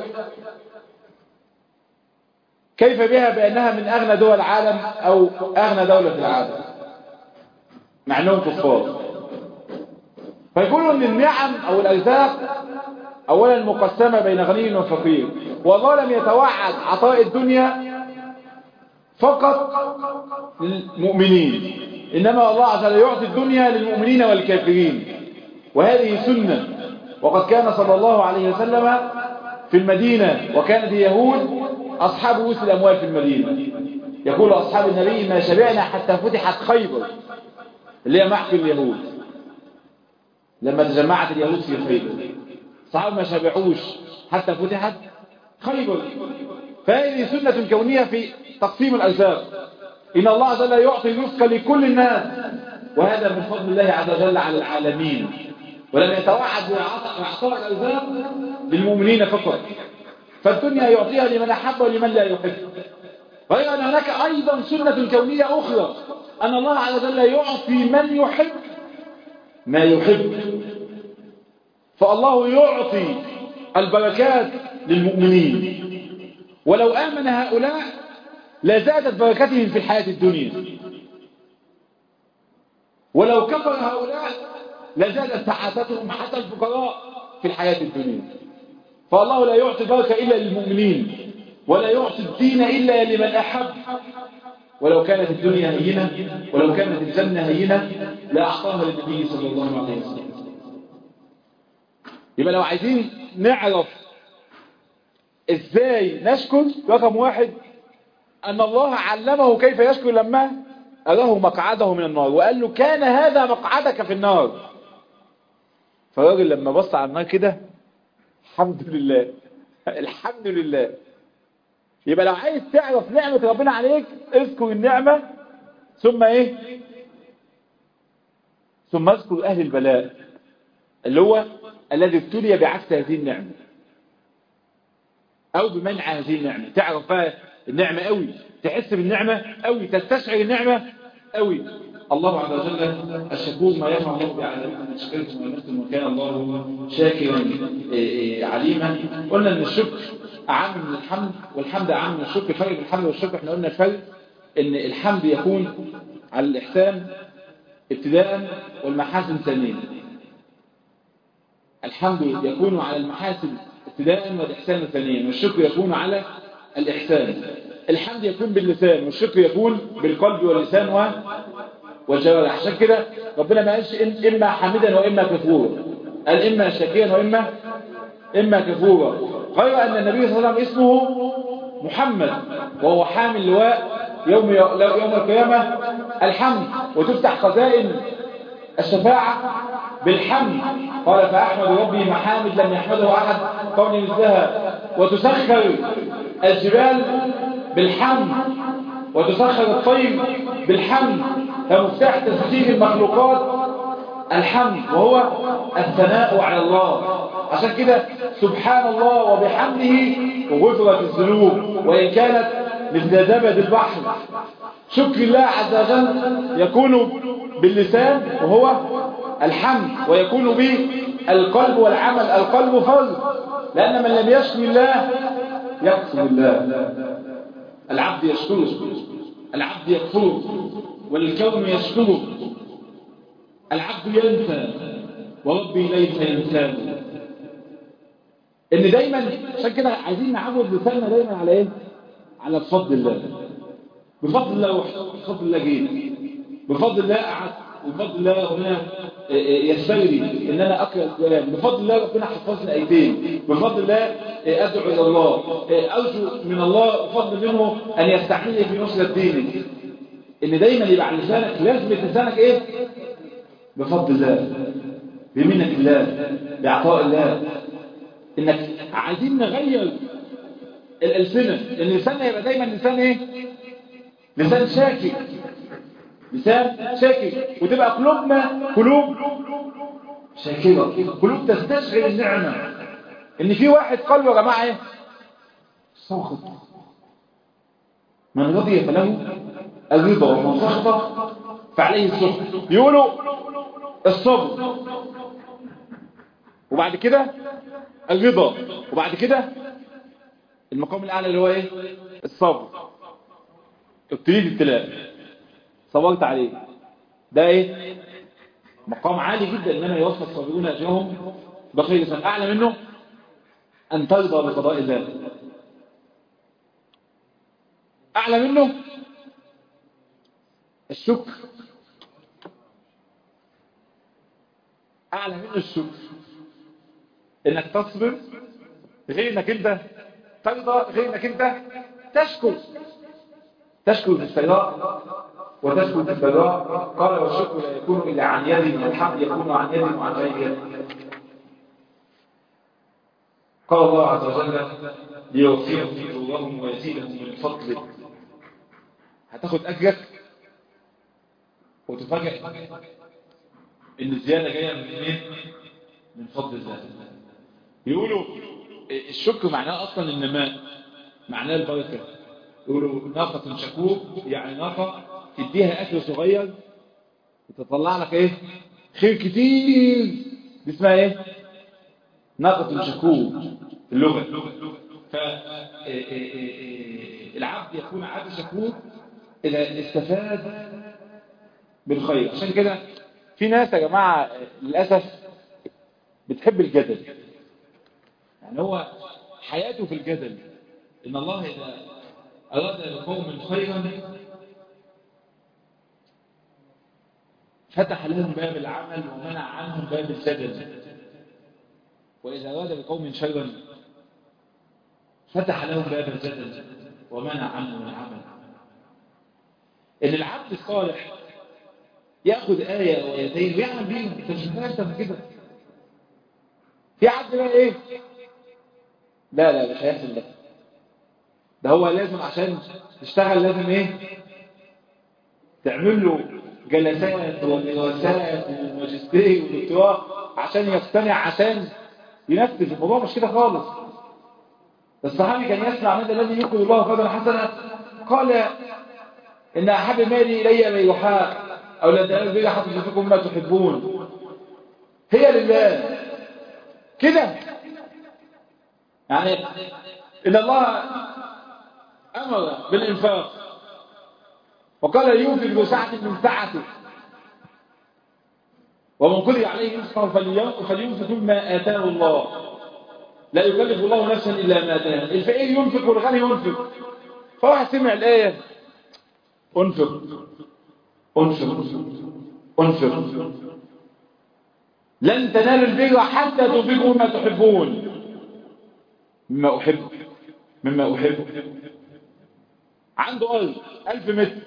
كيف بها بأنها من أغنى دول العالم أو أغنى دولة في العالم مع أنهم كفار؟ فيقولوا أن النعم أو الأرزاق أولا مقسمة بين غني وفقير، والله لم يتوعد عطاء الدنيا فقط للمؤمنين، إنما الله عز وجل يعطي الدنيا للمؤمنين والكافرين، وهذه سنة. وقد كان صلى الله عليه وسلم في المدينة وكانت اليهود أصحاب رؤوس الأموال في المدينة، يقول أصحاب النبي: ما شبعنا حتى فتحت خيبر، اللي هي محفل اليهود لما تجمعت اليهود في خيبر، صحاب ما شبعوش حتى فتحت خيبر. فهذه سنة كونية في تقسيم الأرزاق، إن الله عز وجل يعطي الرزق لكل الناس، وهذا من فضل الله عز وجل على العالمين، ولم يتوعد بإعطاء الأرزاق للمؤمنين فقط، فالدنيا يعطيها لمن أحب ولمن لا يحب. غير أن هناك أيضا سنة كونية أخرى، أن الله عز وجل يعطي من يحب ما يحب، فالله يعطي البركات للمؤمنين، ولو آمن هؤلاء لزادت بركتهم في الحياة الدنيا، ولو كفر هؤلاء لزادت سعادتهم حتى الفقراء في الحياة الدنيا. فالله لا يعطي البركة إلا للمؤمنين، ولا يعطي الدين إلا لمن أحب. ولو كانت الدنيا هينة، ولو كانت الجنة هينة، لأعطاها للنبي صلى الله عليه وسلم. يبقى لو عايزين نعرف ازاي نشكر، رقم واحد ان الله علمه كيف يشكر لما اراه مقعده من النار وقال له كان هذا مقعدك في النار. فالراجل لما بص على النار كده، الحمد لله الحمد لله. يبقى لو عايز تعرف نعمة ربنا عليك، اذكر النعمة ثم ايه، ثم اذكر اهل البلاء اللي هو الذي ابتلي بعكس هذه النعمة او بمنع هذه النعمة. تعرف بقى النعمة قوي، تحس بالنعمة قوي، تستشعر النعمة قوي. الله عز وجل الشكور ما يفعل الله بعلمكم من شكرتم وامنتم وكان الله شاكرا عليما. قلنا ان الشكر اعم من الحمد والحمد اعم من الشكر. الفرق بين الحمد والشكر احنا قلنا الفرق ان الحمد يكون على الاحسان ابتداء والمحاسن ثانيا. الحمد يكون على المحاسن ابتداء والإحسان ثانيا، والشكر يكون على الإحسان. الحمد يكون باللسان والشكر يكون بالقلب واللسان والجوارح. عشان كده ربنا ما قالش إما حامدا وإما كفورا، قال إما شاكرا وإما إما كفورا. غير أن النبي صلى الله عليه وسلم اسمه محمد، وهو حامل لواء يوم يوم القيامة الحمد، وتفتح خزائن الشفاعة بالحمد. قال فأحمد ربي محامد لم يحمده أحد قبل مثلها. وتسخر الجبال بالحمد، وتسخر الطير بالحمد. فمفتاح تسخير المخلوقات الحمد، وهو الثناء على الله. عشان كده سبحان الله وبحمده وغفرت الذنوب وإن كانت مثل زبد البحر. شكر الله عز وجل يكون باللسان وهو الحمد، ويكون به القلب والعمل. القلب فرض، لأن من لم يشكر الله يكفر الله. العبد يشكره، العبد يكفره، والكون يشكره. العبد ينسى وربي ليس ينساه. ان دايما عشان كده عايزين نعود لساننا دايما على ايه؟ على بفضل الله. بفضل الله رحت، بفضل الله جيت، بفضل الله قعدت، وبفضل الله ربنا يسر لي ان انا اقرا الكلام، بفضل الله ربنا حفظني ايتين، بفضل الله ادعو الى الله، ارجو من الله بفضل منه ان يستعينني في نصرة دينه. ان دايما يبقى على لسانك، لازم لسانك ايه؟ بفضل الله، بمنة الله، بعطاء الله. انك عايزين نغير الالسنه، ان لساننا يبقى دايما لسان ايه؟ لسان شاكر، لسان شاكر. وتبقى قلوبنا قلوب شاكره، قلوب تستشعر النعمه. ان في واحد قلبه يا جماعه ايه؟ ساخط. من رضي فله الرضا ومن سخط فعليه السخط. يقولوا الصبر، وبعد كده الرضا، وبعد كده المقام الاعلى اللي هو ايه؟ الصبر. ابتليت ابتلاء صبرت عليه، ده ايه؟ مقام عالي جدا. انما يوفى الصابرون اجرهم بخير حساب. اعلى منه ان ترضى بقضاء الله. اعلى منه الشكر. اعلى منه الشكر انك تصبر، غير انك انت ترضى، غير انك انت تشكر. تشكر في السراء وتشكر في الضراء. قال والشكر لا يكون الا عن يد، والحمد يكون عن يد وعن غير يد. قال الله عز وجل ليوفيهم اجورهم ويزيدهم من فضله. هتاخد اجرك وتفاجئ ان الزياده جايه من مين؟ من فضل الله. يقولوا الشكر معناه اصلا النماء، معناه البركه. يقولوا ناقه شكور، يعني ناقه تديها اكل صغير وتطلع لك ايه؟ خير كتير. دي اسمها ايه؟ ناقه شكور في اللغه. فالعبد يكون عبد شكور اذا استفاد بالخير. عشان كده في ناس يا جماعة للأسف بتحب الجدل، يعني هو حياته في الجدل. إن الله إذا أراد لقوم خيرا فتح لهم باب العمل ومنع عنهم باب الجدل، وإذا أراد لقوم شرا فتح لهم باب الجدل ومنع عنهم العمل. إن العبد الصالح يأخذ آية أو آيتين ويعمل بيهم، أنت مش محتاج أكتر من كده. في عبد بقى إيه؟ لا لا مش هيحصل ده. ده هو لازم عشان تشتغل لازم إيه؟ تعمل له جلسات ودراسات وماجستير ودكتوراه عشان يقتنع، عشان ينفذ. الموضوع مش كده خالص. الصحابي كان يسمع من الذي يقول الله فضلا حسنا قال إن أحب مالي إلي ريحاء أو لا تنالوا بي حتى تشركوا ما تحبون، هي لله كده. يعني إن الله أمر بالإنفاق وقال ينفق ذو سعة من سعته ومن قدر عليه رزقه فلينفق مما آتاه الله لا يكلف الله نفسا إلا ما آتاه. الفقير ينفق والغني ينفق. فواحد سمع الآية انفق انفق انفق لن تنالوا البر حتى تنفقوا مما تحبون. مما أحب مما أحب عنده أرض ألف متر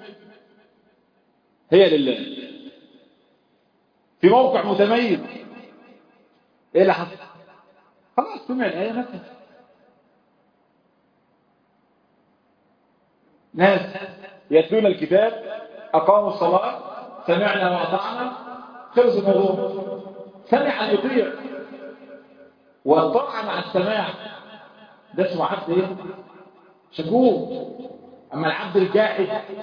هي لله، في موقع متميز. إيه اللي حصل؟ خلاص سمع الآية نفسها. ناس يتلون الكتاب أقاموا الصلاة سمعنا وأطعنا، خلص الموضوع. سمع أن يطيع والطاعة مع السماع، ده اسمه عبد ايه؟ شكور. أما العبد الجاحد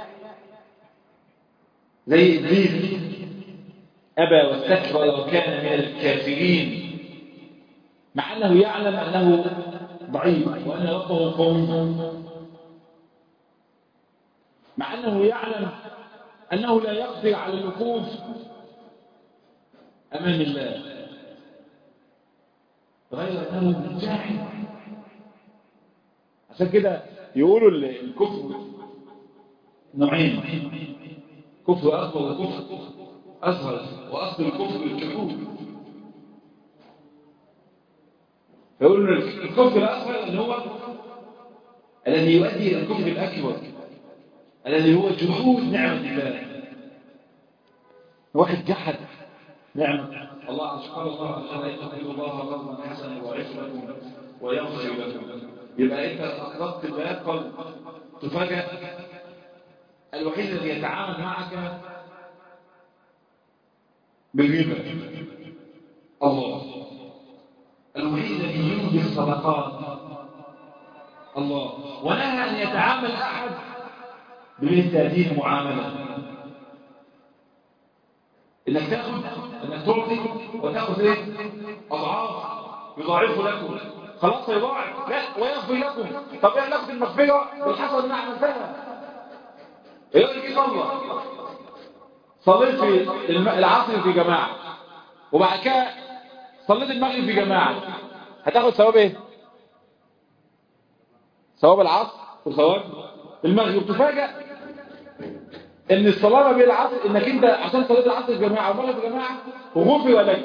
زي إبليس أبى واستكبر وكان من الكافرين، مع أنه يعلم أنه ضعيف وأن ربه قوي، مع أنه يعلم أنه لا يقدر على الوقوف أمام الله، غير أنه جاحد. عشان كده يقولوا الكفر نوعين، كفر أكبر وكفر أصغر، وأصل الكفر الكفور. فيقولوا الكفر الأصغر اللي هو الذي يؤدي إلى الكفر الأكبر الذي هو جحود نعمة الله. واحد جحد نعمة الله سبحانه وتعالى، يقول الله قرضا حسنا يضاعف لكم ويغفر لكم. يبقى انت اقرضت الله قرض، تفاجأ الوحيد الذي يتعامل معك بالربا الله، الوحيد الذي يمضي الصدقات الله، ونهى ان يتعامل احد بمثل هذه المعامله، انك تاخذ انك تعطي وتاخذ ايه؟ اضعاف يضاعف لكم. خلاص يضاعف لا ويغفر لكم. طب ايه علاقه المغفره بالحسنه اللي انا عملتها؟ يقول لي صلى صليت في العصر في جماعه وبعد كده صليت المغرب في جماعه، هتاخد ثواب ايه؟ ثواب العصر وثواب المغرب. تفاجأ ان الصلاه ما بين العصر، انك انت عشان صليت العصر في جماعه والمغرب في جماعه وغفر لك.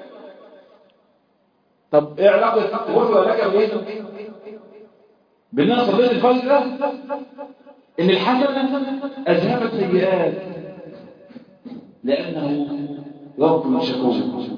طب ايه علاقه غفر لك بايه؟ بان انا صليت الفجر ده ان الحسنه اذهبت سيئات، لانه رب شكور.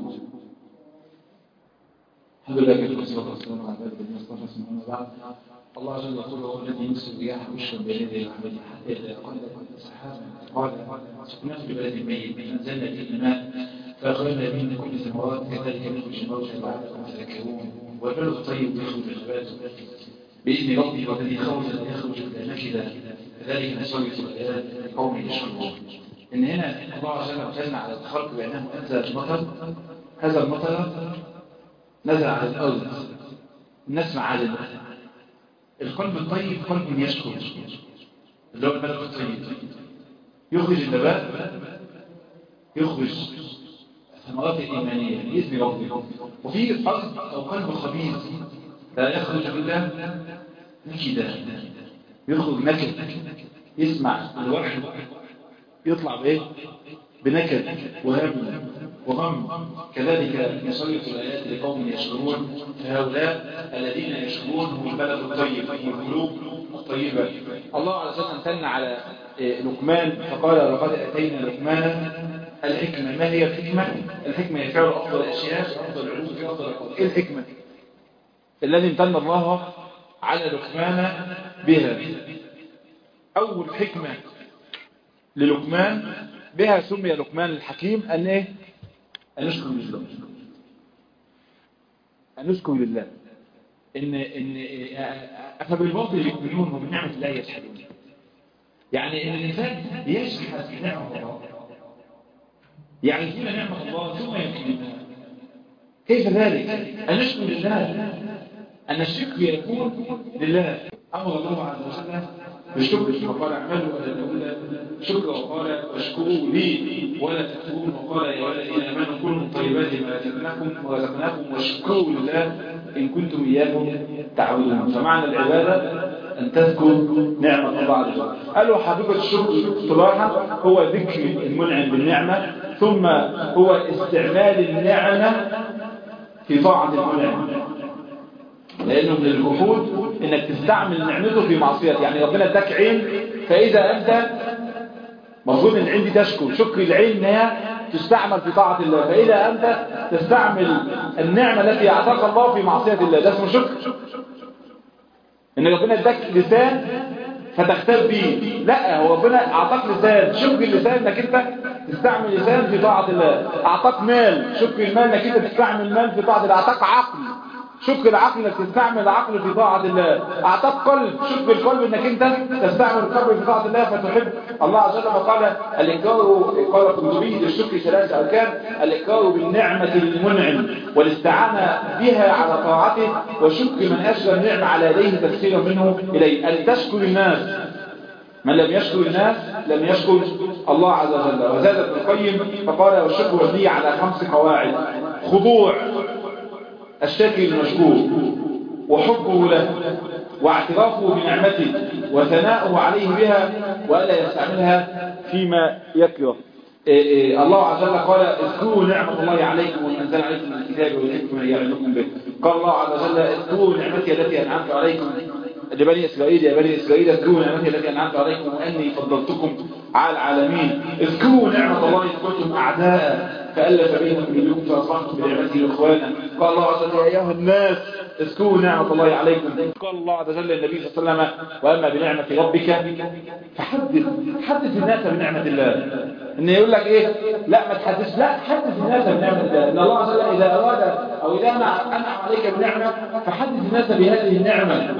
الحمد لله كيف والصلاه والسلام على عباد المصطفى سبحانه وتعالى. الله عز وجل هو الذي يمسك الرياح ويشرب بين يديه رحمته حتى اذا قلت السحاب قال سكنت ببلد ميت فانزلنا فيه الماء فاخرجنا به من كل الثمرات كذلك نخرج الموتى لعلكم تذكرون. والبلد الطيب يخرج نباته باذن ربي والذي خرج لا يخرج الا نكدا كذلك نصرف الايات لقوم يشكرون. ان هنا الله عز وجل امتن على الخلق بانه انزل المطر. هذا المطر نزل على الارض الناس معادن. القلب الطيب قلب يشكر، اللي هو البلد الطيب يخرج النبات، يخرج الثمرات الإيمانية بإذن ربه. وفي أرض أو قلب خبيث لا يخرج إلا نكدا، يخرج نكد، يسمع الوحي يطلع بإيه؟ بنكد وهم وغم. كذلك يصرف الآيات لقوم يشكرون، فهؤلاء الذين يشكرون هم البلد الطيب، هم القلوب الطيبة. الله عز وجل امتن على لقمان فقال لقد أتينا لقمان الحكمة. ما هي الحكمة؟ الحكمة هي فعل أفضل الأشياء وأفضل العلوم في أفضل الأقوال. إيه الحكمة؟ الذي امتن الله على لقمان بها. أول حكمة للقمان بها سمي لقمان الحكيم أن إيه؟ أن نشكر لله. أن نشكر لله. إن إن أفبالباطل يؤمنون وبنعمة الله يجحدون. يعني إن الإنسان يجحد بنعمة الله، يعرفون نعمة الله ثم يكذبونها. كيف ذلك؟ أن نشكر لله، أن الشكر يكون لله. أمر الله عز وجل بالشكر فقال اعملوا ولا الأولى شكر، وقال واشكروا لي ولا تكفرون، وقال يا الذين آمنوا كلوا من طيبات ما رزقناكم ورزقناكم واشكروا لله إن كنتم إياه تعبدون. فمعنى العبادة أن تذكر نعمة الله عز وجل. قالوا حقيقة الشكر اصطلاحا هو ذكر المنعم بالنعمة، ثم هو استعمال النعمة في طاعة المنعم، لأنه من الجحود إنك تستعمل نعمته في معصيته. يعني ربنا اداك عين، فإذا أنت مفروض إن العين دي تشكر، شكر العين إنها تستعمل في طاعة الله، فإذا أنت تستعمل النعمة التي أعطاك الله في معصية الله ده اسمه شكر. إن ربنا اداك لسان فتختار بيه، لا هو ربنا أعطاك لسان، شكر اللسان إنك أنت تستعمل لسان في طاعة الله. أعطاك مال، شكر المال إنك أنت تستعمل مال في طاعة الله. أعطاك عقل، شكر العقل انك تستعمل العقل في طاعة الله. اعطاك قلب، شكر القلب انك انت تستعمل القلب في طاعة الله فتحب الله عز وجل. فقال الإقرار، قال القرطبي للشكر ثلاث أركان: الإقرار بالنعمة المنعم والاستعانة بها على طاعته، وشكر من أشغل النعمة على يديه تسخيرا منه إليه. أن تشكر الناس، من لم يشكر الناس لم يشكر الله عز وجل. وزاد ابن القيم فقال والشكر مبني على خمس قواعد: خضوع الشاكر المشكور، وحبه له، واعترافه بنعمته، وثناؤه عليه بها، وألا يستعملها فيما يكره. إيه إيه الله عز وجل قال اذكروا نعمة الله عليكم وأنزل عليكم الكتاب والحكمة يعظكم به. قال الله عز وجل اذكروا نعمتي التي أنعمت عليكم لبني إسرائيل، يا بني إسرائيل اذكروا نعمتي التي أنعمت عليكم وأني فضلتكم على العالمين. اذكروا نعمة الله إذ كنتم أعداء فألف بين قلوبكم فأصبحتم بنعمته إخوانا. قال الله عز وجل يا أيها الناس اذكروا نعمة الله عليكم. قال الله عز وجل للنبي صلى الله عليه وسلم وأما بنعمة ربك فحدث، حدث الناس بنعمة الله. إن يقول لك إيه لا ما تحدث، لا حدث الناس بنعمة الله. إن الله عز وجل إذا أراد أو إذا أنعم عليك بنعمة فحدث الناس بهذه النعمة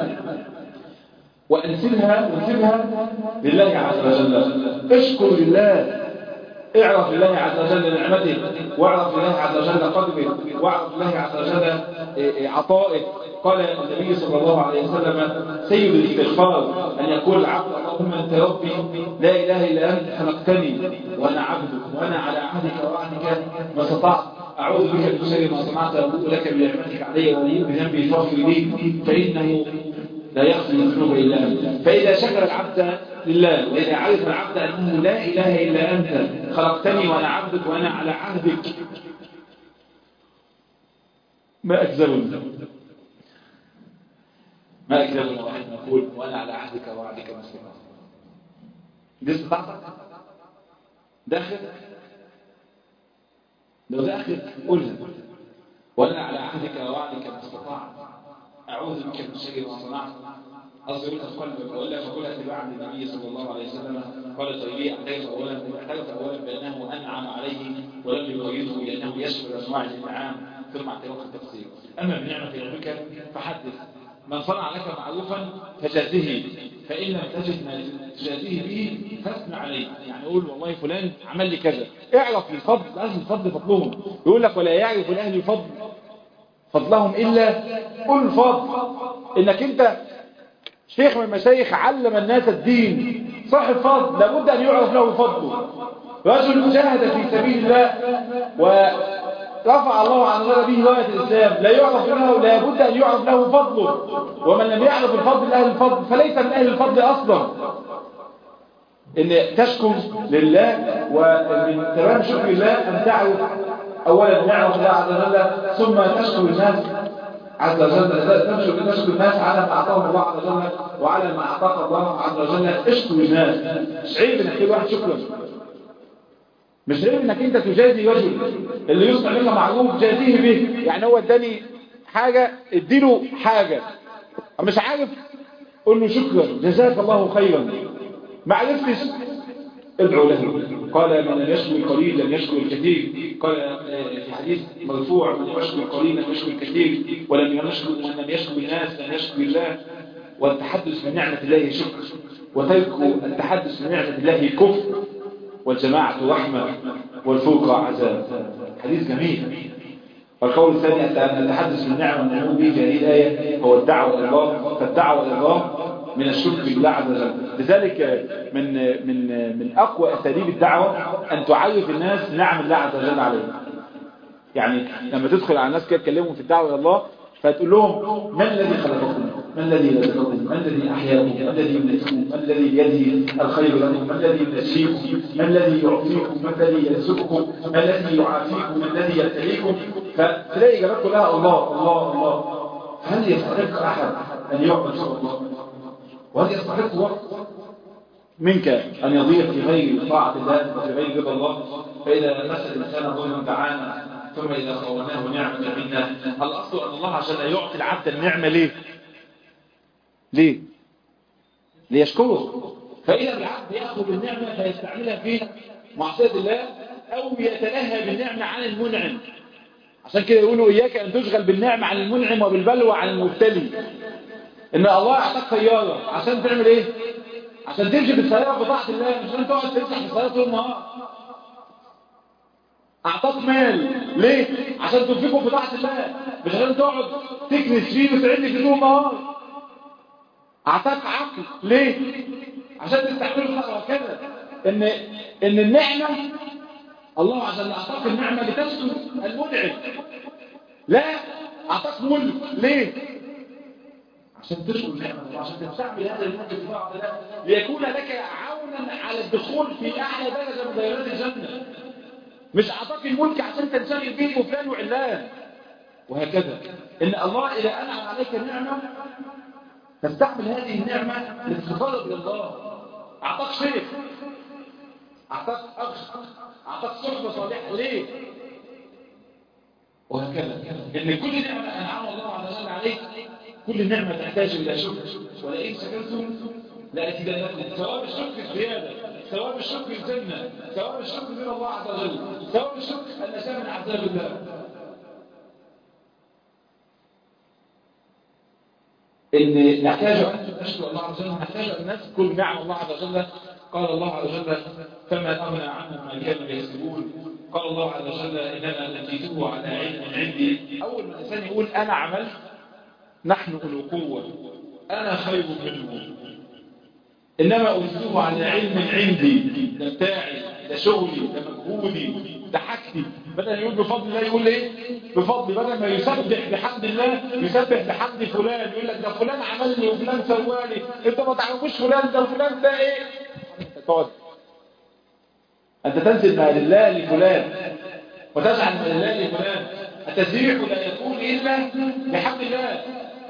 وأنسبها وانسبها لله عز وجل. اشكر لله، اعرف الله عز وجل نعمته، واعرف الله عز وجل قدره، واعرف الله عز وجل عطائه. قال النبي صلى الله عليه وسلم سيد الاستغفار أن يقول العبد اللهم أنت ربي لا إله إلا أنت خلقتني وأنا عبدك وأنا على عهدك ووعدك ما استطعت، أعوذ بك من شر ما صنعت، أبوء لك بنعمتك علي وأبوء بذنبي فاغفر لي فإنه لا يغفر الذنوب إلا أنت. فإذا شكر العبد لله، وإذا عرف العبد أنه لا إله إلا أنت خلقتني وأنا عبدك وأنا على عهدك ما أكذبني ما أكذبني واحد نقول وأنا على عهدك ووعدك ما استطعت. دي استطاعتك داخل، لو داخل قولها وأنا على عهدك ووعدك ما استطعت، أعوذ بك من شر ما صنعت. أصدر قلبك ولا فقولها اتباعا للنبي صلى الله عليه وسلم. قال طيبي اعترف أولا اعترف أولا بأنه أنعم عليه ولم يقيده لأنه يشمل أنواع الإنعام ثم اعتراف التفسير. أما بنعمة ربك فحدث. من صنع لك معروفا فجازه، فإن لم تجد ما تجازيه به فاثنى عليه. يعني قول والله فلان عمل لي كذا، اعرف الفضل، أهل الفضل فضلهم. يقول لك ولا يعرف الأهل الفضل فضلهم إلا قل الفضل. إنك أنت شيخ من المشايخ علم الناس الدين صاحب فضل لابد أن يعرف له فضله. رجل جاهد في سبيل الله رفع الله عز وجل به راية الإسلام لا يعرف له، لا بد أن يعرف له فضله، ومن لم يعرف الفضل أهل الفضل فليس من أهل الفضل أصلا. إن تشكر لله، ومن تمام شكر الله أن تعرف أولا نعمة الله عز وجل، ثم تشكر الناس عز وجل، تشكر الناس على ما أعطاهم الله عز وجل وعلى ما أعطاك الله عز وجل. اشكر الناس، مش عيب إنك تقول واحد شكرا، مش عيب إنك أنت تجازي رجل اللي يصنع منك معروف جازيه به. يعني هو اداني حاجة اديله حاجة، مش عارف قل له شكرا جزاك الله خيرا، ما عرفتش ادعو له. قال من لم يشكر القليل لم يشكر الكثير. قال في حديث مرفوع من يشكر القليل لم يشكر الكثير، ولم يشكر من لم يشكر الناس لم يشكر الله. والتحدث من نعمة الله شكر، وترك التحدث من نعمة الله كفر، والجماعة رحمة والفرقة عذاب. حديث جميل. والقول الثاني أن التحدث من نعمة المنعوم به في هذه الآية هو الدعوة إلى الله، فالدعوة إلى الله من الشكر بالله عز وجل. لذلك من من من أقوى أساليب الدعوة أن تعرف الناس نعم الله عز وجل عليهم. يعني لما تدخل على الناس كده تكلمهم في الدعوة إلى الله، فتقول لهم من الذي خلقكم، من الذي رزقكم، من الذي أحياكم، من الذي يملككم، من الذي بيده الخير لكم، من الذي ينشيكم، من الذي يعطيكم، من الذي يرزقكم، من الذي يعافيكم، من الذي يبتليكم. فتلاقي إجابات كلها الله الله الله. هل يستحق أحد أن يعبد الله؟ وهل يستحق وقت منك أن يضيع في غير طاعة الله وفي غير رضا الله؟ فإذا مس الإنسان ظلما دعانا، ثم إذا خولناه نعمة منا. الأصل أن الله عشان يعطي العبد النعمة ليه؟ ليه؟ ليشكره. فإذا العبد يأخذ النعمة فيستعملها في معصية الله أو يتلهى بالنعمة عن المنعم. عشان كده يقولوا إياك أن تشغل بالنعمة عن المنعم وبالبلوى عن المبتلي. إن الله أعطاك سيارة عشان تعمل إيه؟ عشان تمشي بالسيارة بطاعة الله، مش عشان تقعد تمسح بالسيارة طول النهار. أعطاك مال ليه؟ عشان تنفقه في طاعة الله، مش عشان تقعد تكنس فيه وتعد في طول النهار. أعطاك عقل ليه؟ عشان تستحمله وكذا. إن إن النعمة الله عز وجل أعطاك النعمة لتشكر المنعم. لا، أعطاك ملك ليه؟ عشان تشكر النعمة الله، عشان تستعمل هذا الملك في طاعة الله ليكون لك عونا على الدخول في أعلى درجة من درجات الجنة. مش أعطاك الملك عشان تنشغل به وفلان وعلان وهكذا. إن الله إذا أنعم عليك نعمة تستعمل هذه النعمة لتتقرب إلى الله. أعطاك شيخ، أعطاك أخ، أعطاك صحبة صالحة ليه؟ وهكذا. إن كل نعمة أنعم الله عز وجل عليك، كل نعمة تحتاج إلى شكر. ولئن شكرتم لأزيدنكم. ثواب الشكر زيادة، ثواب الشكر الجنة، ثواب الشكر من الله عز وجل، ثواب الشكر النجاة من عذاب الله. إن نحتاج أن نشكر الله عز وجل، نحتاج أن نذكر نعم الله عز وجل. قال الله عز وجل فما أغنى عنهم ما كانوا يكسبون. قال الله عز وجل إنما أوتيته على علم عندي. أول ما الإنسان يقول أنا عملت، نحن أولو قوة، أنا خير منه، إنما أوتيته على علم عندي، ده بتاعي، ده شغلي، ده مجهودي، ده حاجتي. بدل يقول بفضل الله يقول إيه؟ بفضل. بدل ما يسبح بحمد الله يسبح بحمد فلان. يقول لك ده فلان عملني وفلان سوالي. أنت ما تعرفوش فلان ده وفلان ده إيه؟ تقعد أنت تنسب ما لله لفلان وتجعل ما لله لفلان. التسبيح لا يكون إلا بحمد الله.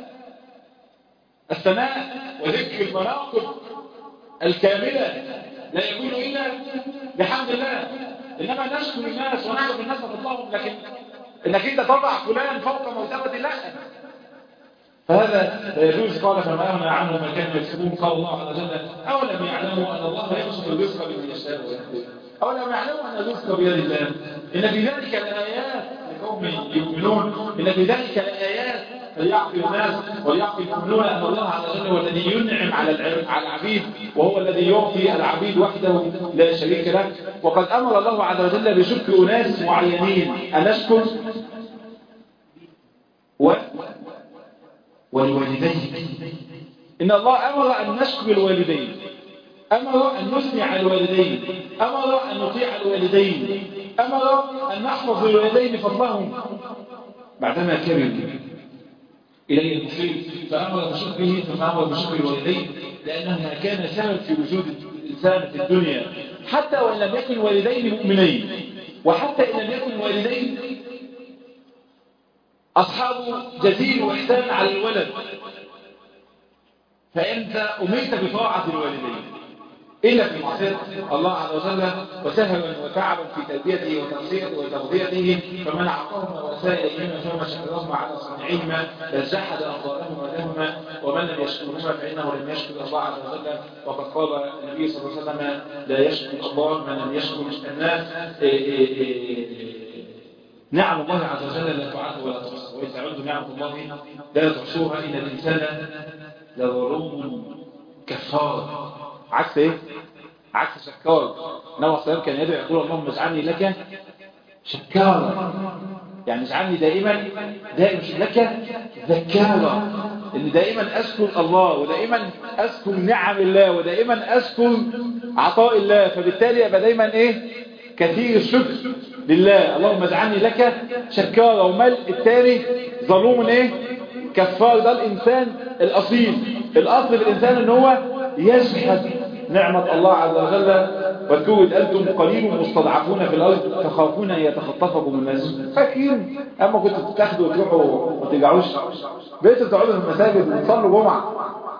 الثناء وذكر المناقب الكاملة لا يكون إلا بحمد الله. إنما نشكر الناس ونعرف الناس بفضلهم، لكن إنك أنت تضع فلان فوق مرتبة لا، فهذا لا يجوز. قال فما أغنى عنهم ما كانوا يكسبون. قال الله عز وجل أولم يعلموا أن الله يبسط الرزق لمن يشاء ويقدر. أولم يعلموا أن الرزق بيد الله. إن في ذلك لآيات لقوم يؤمنون. إن في ذلك لآيات فليعقل الناس وليعقل المؤمنون أن الله عز وجل هو الذي ينعم على على العبيد، وهو الذي يعطي العبيد وحده لا شريك له. وقد أمر الله عز وجل بشكر أناس معينين أن نشكر و والوالدين. إن الله أمر أن نشكر الوالدين، أمر أن نثني على الوالدين، أمر أن نطيع الوالدين، أمر أن نحفظ للوالدين فضلهم بعدما كبروا إليه المصير، فأمر بشكره ثم أمر بشكر الوالدين، لأنهما كان سبب في وجود الإنسان في الدنيا، حتى وإن لم يكن والدين مؤمنين، وحتى إن لم يكن والدين أصحاب جزيل وإحسان على الولد، فأنت أمرت بطاعة الوالدين إلا في معصية الله عز وجل وسهوا وتعبا في تربيته وتنصيته وتغذيته، فمن عقرهما وساء إليهما ثم شكرهما على صنيعهما بل جحد أفضالهما لهما، ومن لم يشكرهما فإنه لم يشكر الله عز وجل، وقد قال النبي صلى الله عليه وسلم لا يشكر الله من لم يشكر الناس. إيه إيه إيه نعم الله عز وجل لا تعد ولا تحصى، وإذ تعد نعمة الله لا تحصوها إن الإنسان لظلوم كفار. عكس ايه؟ عكس شكار. النبي صلى الله عليه وسلم كان يدعو يقول اللهم اجعلني لك شكارا، يعني اجعلني دائما دائما لك ذكارا، ان دائما اذكر الله ودائما اذكر نعم الله ودائما اذكر عطاء الله، فبالتالي ابقى دايما ايه؟ كثير الشكر لله. اللهم اجعلني لك شكارا. ومال الثاني ظلوم ايه؟ كفار. ده الانسان الاصيل، الاصل في الانسان ان هو يجحد نعمة الله عز وجل. واذكروا إذ أنتم قليل مستضعفون في الأرض تخافون أن يتخطفكم الناس. فاكرين أما كنتوا بتاخدوا وتروحوا وما ترجعوش، بقيتوا تقعدوا في المساجد وتصلوا جمعة،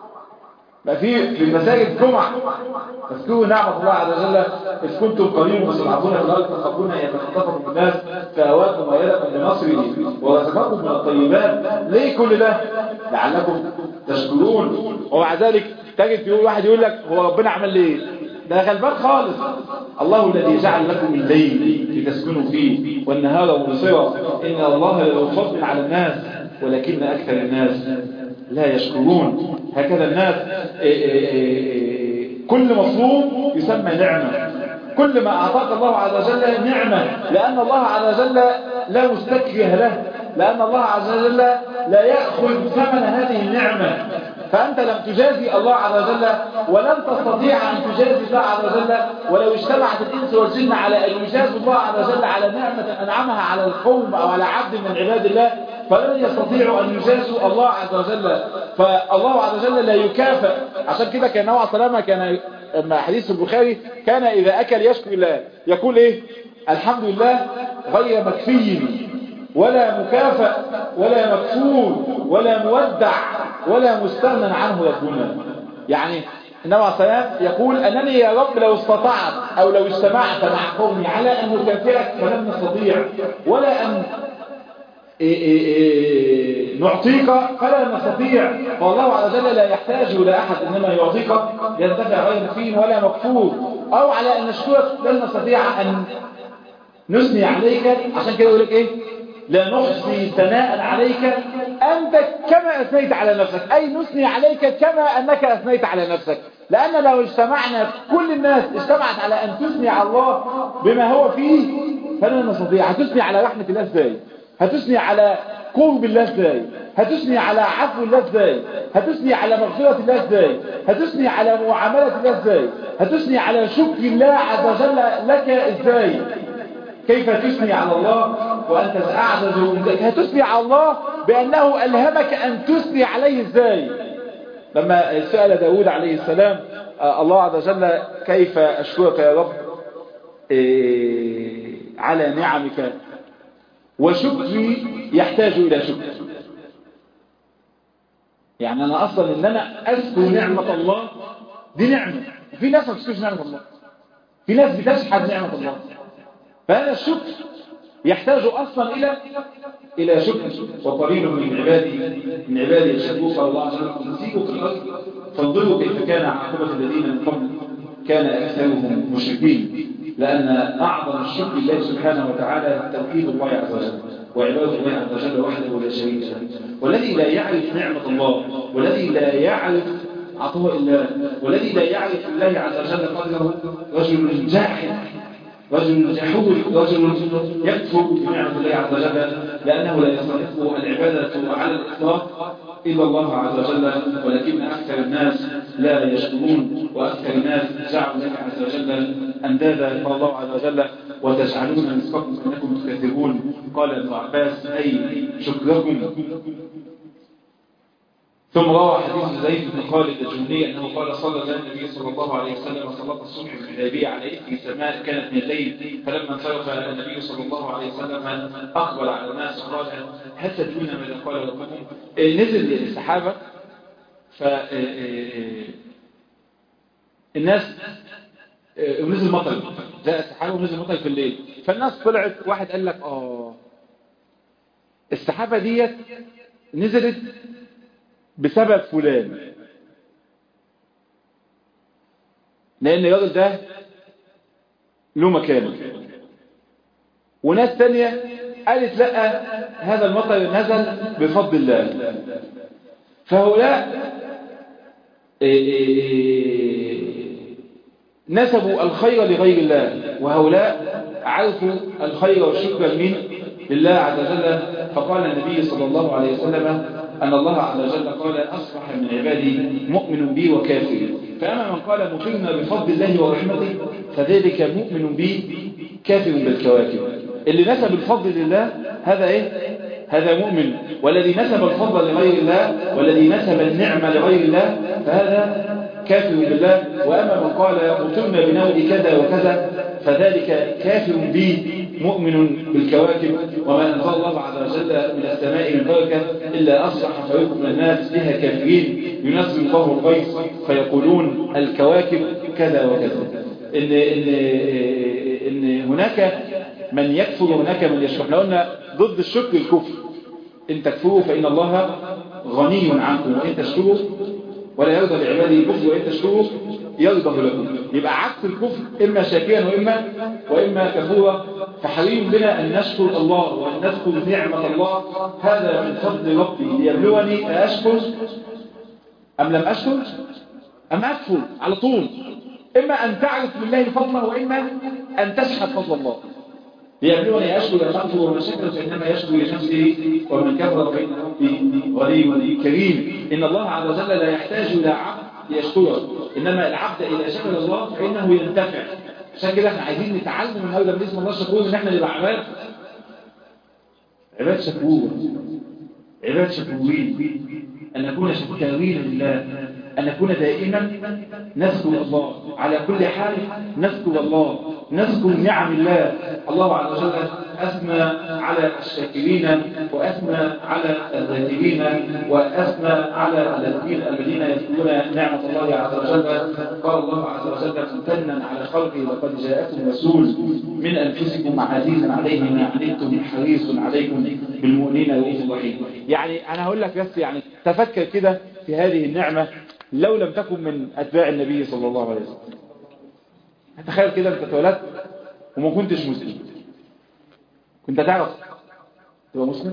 بقى في في المساجد جمعة. اذكروا نعمة الله عز وجل إذ كنتم قليل مستضعفون في الأرض تخافون أن يتخطفكم الناس فأواكم وأيدكم بنصره ورزقكم من الطيبات. ليه كل ده؟ لعلكم تشكرون. ومع ذلك تجد يقول واحد يقول لك هو ربنا عمل ليه؟ ده غلبان خالص. الله الذي جعل لكم الليل لتسكنوا فيه والنهار مبصرا إن الله لذو فضل على الناس ولكن أكثر الناس لا يشكرون. هكذا الناس إيه إيه إيه كل مطلوب يسمى نعمة. كل ما أعطاك الله عز وجل نعمة، لأن الله عز وجل لا مستكره له، لأن الله عز وجل لا يأخذ ثمن هذه النعمة. فأنت لم تجازي الله عز وجل ولن تستطيع أن تجازي الله عز وجل، ولو اجتمعت الإنس والجن على أن يجازوا الله عز وجل على نعمة أنعمها على القوم أو على عبد من عباد الله فلن يستطيعوا أن يجازوا الله عز وجل. فالله عز وجل لا يكافئ. عشان كده كان نوع سلامة كان حديث البخاري كان إذا أكل يشكر الله يقول إيه؟ الحمد لله غير مكفي ولا مكافئ ولا مكفول ولا مودع ولا مستغنى عنه ربنا. يعني النبي عليه الصلاة والسلام يقول أنني يا رب لو استطعت أو لو اجتمعت مع قومي على أن نكافئك فلن نستطيع، ولا أن إيه إيه إيه نعطيك فلا نستطيع. فالله عز وجل لا يحتاج إلى أحد، إنما يعطيك ينتفع غير مكفي ولا مكفول. أو على أن نشكرك لن نستطيع أن نثني عليك. عشان كده يقول لك إيه؟ لا نحصي ثناء عليك أنت كما أثنيت على نفسك، أي نثني عليك كما أنك أثنيت على نفسك. لأن لو اجتمعنا كل الناس اجتمعت على أن تثني على الله بما هو فيه فلن نستطيع. هتثني على رحمة الله ازاي؟ هتثني على قرب الله ازاي؟ هتثني على عفو الله ازاي؟ هتثني على مغفرة الله ازاي؟ هتثني على معاملة الله ازاي؟ هتثني على شكر الله عز وجل لك ازاي؟ كيف تثني على الله وأنت أعجز من ذلك؟ هتثني على الله بأنه ألهمك أن تثني عليه ازاي؟ لما سأل داود عليه السلام الله عز وجل كيف أشكرك يا رب إيه على نعمك، وشكري يحتاج إلى شكر. يعني أنا أصلا إن أنا أذكر نعمة الله دي نعمة. في ناس ما تشكرش نعمة الله، في ناس بتشحذ نعمة الله. فهذا الشكر يحتاج أصلا إلى إلى شكر. وقليل من عبادي من عبادي الشكور قال الله عز وجل نسيبوا في الأرض فانظروا كيف كان عاقبة الذين من قبل كان أكثرهم مشركين. لأن أعظم الشكر لله سبحانه وتعالى توحيد الله عز وجل وعبادة الله عز وجل وحده لا شريك له. والذي لا يعرف نعمة الله والذي لا يعرف عطاء الله والذي لا يعرف الله عز وجل قدره رجل جاحد، رجل جحود، رجل يكفر بنعمة الله عز وجل، لأنه لا يستحق العبادة على الإطلاق إلا الله عز وجل، ولكن أكثر الناس لا يشكرون. وأكثر الناس جعلوا لك عز وجل أندادا، قال الله عز وجل وتجعلون رزقكم أنكم تكذبون. قال ابن عباس أي شكركم. ثم روى حديث زيد بن خالد الجهني أنه قال صلى النبي صلى الله عليه وسلم صلاة الصبح في الحديبية على إثر سماء كانت من الليل، فلما انصرف النبي صلى الله عليه وسلم أقبل على الناس وقال هل تدرون ماذا قال ربكم؟ نزل السحابة ف الناس ونزل مطر، جاء السحابة ونزل مطر في الليل، فالناس طلعت. واحد قال لك آه السحابة ديت نزلت بسبب فلان، لأن الراجل ده له مكانه. وناس تانية قالت لا هذا المطر نزل بفضل الله. فهؤلاء نسبوا الخير لغير الله، وهؤلاء عرفوا الخير والشكر من لله عز وجل. فقال النبي صلى الله عليه وسلم أن الله عز وجل قال أصبح من عبادي مؤمن بي وكافر. فأما من قال مطرنا بفضل الله ورحمته فذلك مؤمن بي كافر بالكواكب. اللي نسب الفضل لله هذا إيه؟ هذا مؤمن. والذي نسب الفضل لغير الله والذي نسب النعمة لغير الله فهذا كافر بالله. وأما من قال مطرنا بنوع كذا وكذا فذلك كافر بي مؤمن بالكواكب. وما أنزل الله عز وجل من السماء من بركة إلا أصبح فريق من الناس بها كافرين ينزل الله الغيث فيقولون الكواكب كذا وكذا. إن, إن, إن هناك من يكفر وهناك من يشكر. احنا قلنا ضد الشكر الكفر، إن تكفروا فإن الله غني عنكم وإن تشكروا ولا يرضى لعباده الكفر وإن تشكروا يرضى لكم. يبقى عكس الكفر إما شاكرا وإما وإما كفورا. فحري بنا أن نشكر الله وأن نذكر نعمة الله. هذا من فضل ربي ليبلوني أشكر أم لم أشكر أم أكفر على طول. إما أن تعرف بالله فضله وإما أن تشحت فضل الله. ليبلوني أشكر أم أكفر، ومن شكر فإنما يشكر لنفسه ومن كفر فإن ربي غني كريم. إن الله عز وجل لا يحتاج إلى عبد ليشكره، إنما العبد إذا شكر الله فإنه ينتفع. عشان كده احنا عايزين نتعلم من هذا باسم الله شكور ان احنا نبقى عباد عباد شكور، عباد شكورين، ان نكون شكارين لله، ان نكون دائما نذكر الله على كل حال، نذكر الله، نذكر نعم الله. الله عز وجل أثنى على الشاكرين وأثنى على الذاكرين وأثنى على الذين الذين يذكرون نعمة الله عز وجل. قال الله عز وجل ممتنا على خلقه لقد جاءكم رسول من أنفسكم عزيز عليه ما عنتم حريص عليكم بالمؤمنين رؤوف رحيم. يعني أنا هقول لك بس يعني تفكر كده في هذه النعمة لو لم تكن من أتباع النبي صلى الله عليه وسلم. تخيل كده أنت اتولدت وما كنتش مسلم، كنت تعرف تبقى مسلم؟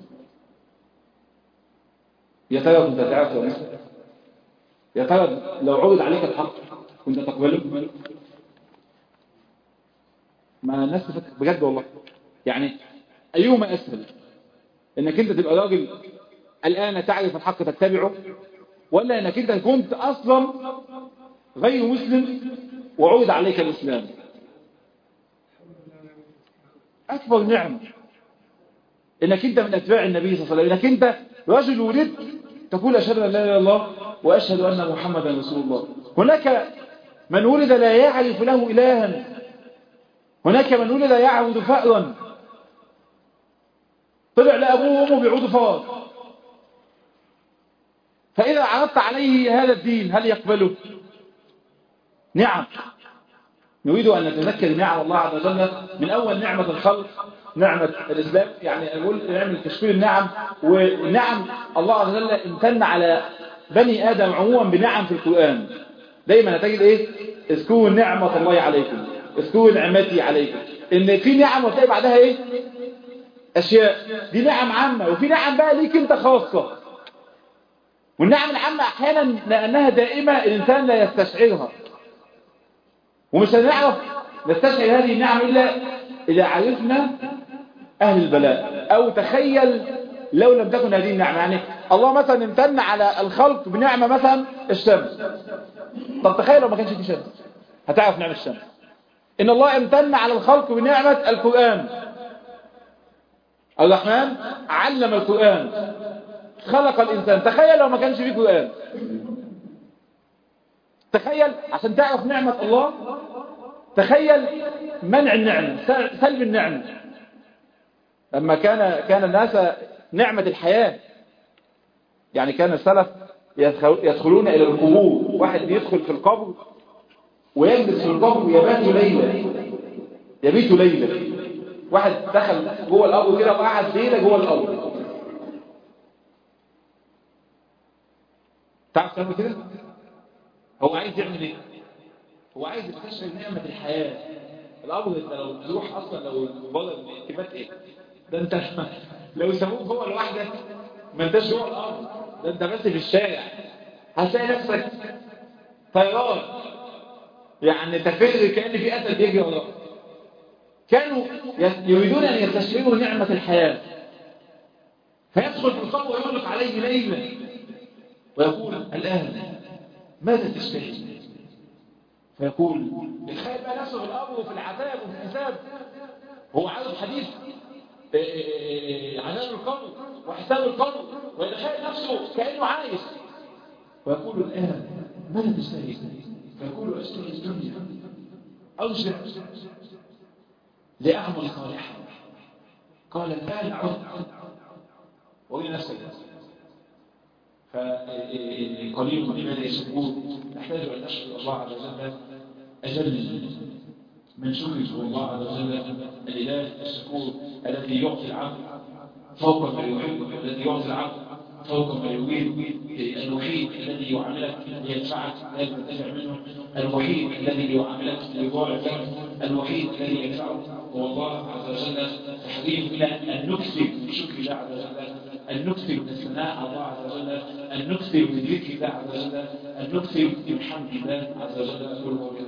يا ترى كنت تعرف تبقى مسلم؟ يا ترى لو عرض عليك الحق كنت تقبله؟ ما الناس تفكر بجد والله. يعني أيهما أسهل، إنك أنت تبقى راجل الآن تعرف الحق تتبعه، ولا إنك أنت كنت أصلا غير مسلم وعرض عليك الإسلام؟ أكبر نعمة إنك أنت من أتباع النبي صلى الله عليه وسلم، إنك أنت رجل ولدت تقول أشهد أن لا إله إلا الله وأشهد أن محمدا رسول الله. هناك من ولد لا يعرف له إلها، هناك من ولد يعبد فأرا، طلع لأبوه وأمه بيعودوا فار، فإذا عرضت عليه هذا الدين هل يقبله؟ نعم. نريد أن نتذكر نعم الله عز وجل. من أول نعمة الخلق نعمة الإسلام، يعني أقول نعمل تشكيل النعم. ونعم الله عز وجل امتن على بني آدم عموما بنعم في القرآن. دايما هتجد إيه؟ اذكروا نعمة الله عليكم، اذكروا نعمتي عليكم. إن في نعم وتلاقي بعدها إيه؟ أشياء. دي نعم عامة، وفي نعم بقى ليك أنت خاصة. والنعم العامة أحيانا لأنها دائمة الإنسان لا يستشعرها، ومش هنعرف نستشعر هذه النعم إلا إذا عرفنا أهل البلاء. أو تخيل لو لم تكن هذه النعمة، يعني الله مثلا امتن على الخلق بنعمة مثلا الشمس. طب تخيل لو ما كانش في شمس، هتعرف نعمة الشمس. إن الله امتن على الخلق بنعمة القرآن. الرحمن علم القرآن، خلق الإنسان. تخيل لو ما كانش فيه قرآن. تخيل عشان تعرف نعمة الله. تخيل منع النعمة، سلب النعمة. لما كان كان الناس نعمة الحياة، يعني كان السلف يدخلون إلى القبور. واحد بيدخل في القبر ويجلس في القبر يبات ليلة، يبيت ليلة. واحد دخل جوه القبر كده وقعد ليلة جوه القبر. تعرف تعمل كده؟ هو عايز يعمل ايه؟ هو عايز يستشعر نعمة الحياة. القبر انت لو تروح اصلا لو بره تبات ايه؟ ده انت لو سابوك جوه لوحدك ما انتش جوه القبر، ده انت بس في الشارع هتلاقي نفسك طيران، يعني تفر كأن في اسد بيجري وراك. كانوا يريدون ان يستشعروا نعمة الحياة، فيدخل في القبر ويغلق عليه ليلة ويقول الآن ماذا تشتهي؟ فيقول يتخيل بقى نفسه في القبر وفي العذاب وفي الحساب. هو عاوز حديث عذاب القبر وحساب القبر، ويتخيل نفسه كأنه عايش. ويقول الآن ماذا تشتهي؟ فيقول أشتهي الدنيا، أرجع لأعمل صالحا. قال الآن عد وقل نفسك. فقليل من عباده الشكور. نحتاج أن نشكر الله عز وجل. أجل من شكر الله عز وجل الإله الشكور الذي يعطي العبد فوق ما يحب، الذي يعطي العبد فوق ما يريد، الوحيد الذي يعاملك ليدفعك لا تنتفع منه، الوحيد الذي يعاملك ليضاعف لك، الوحيد الذي يدفعك هو الله عز وجل. تحريم إلى أن نكثر من شكر الله عز وجل، أن نكثر من الثناء على الله عز وجل، أن نكثر من ذكر الله عز وجل، أن نكثر من حمد الله عز وجل.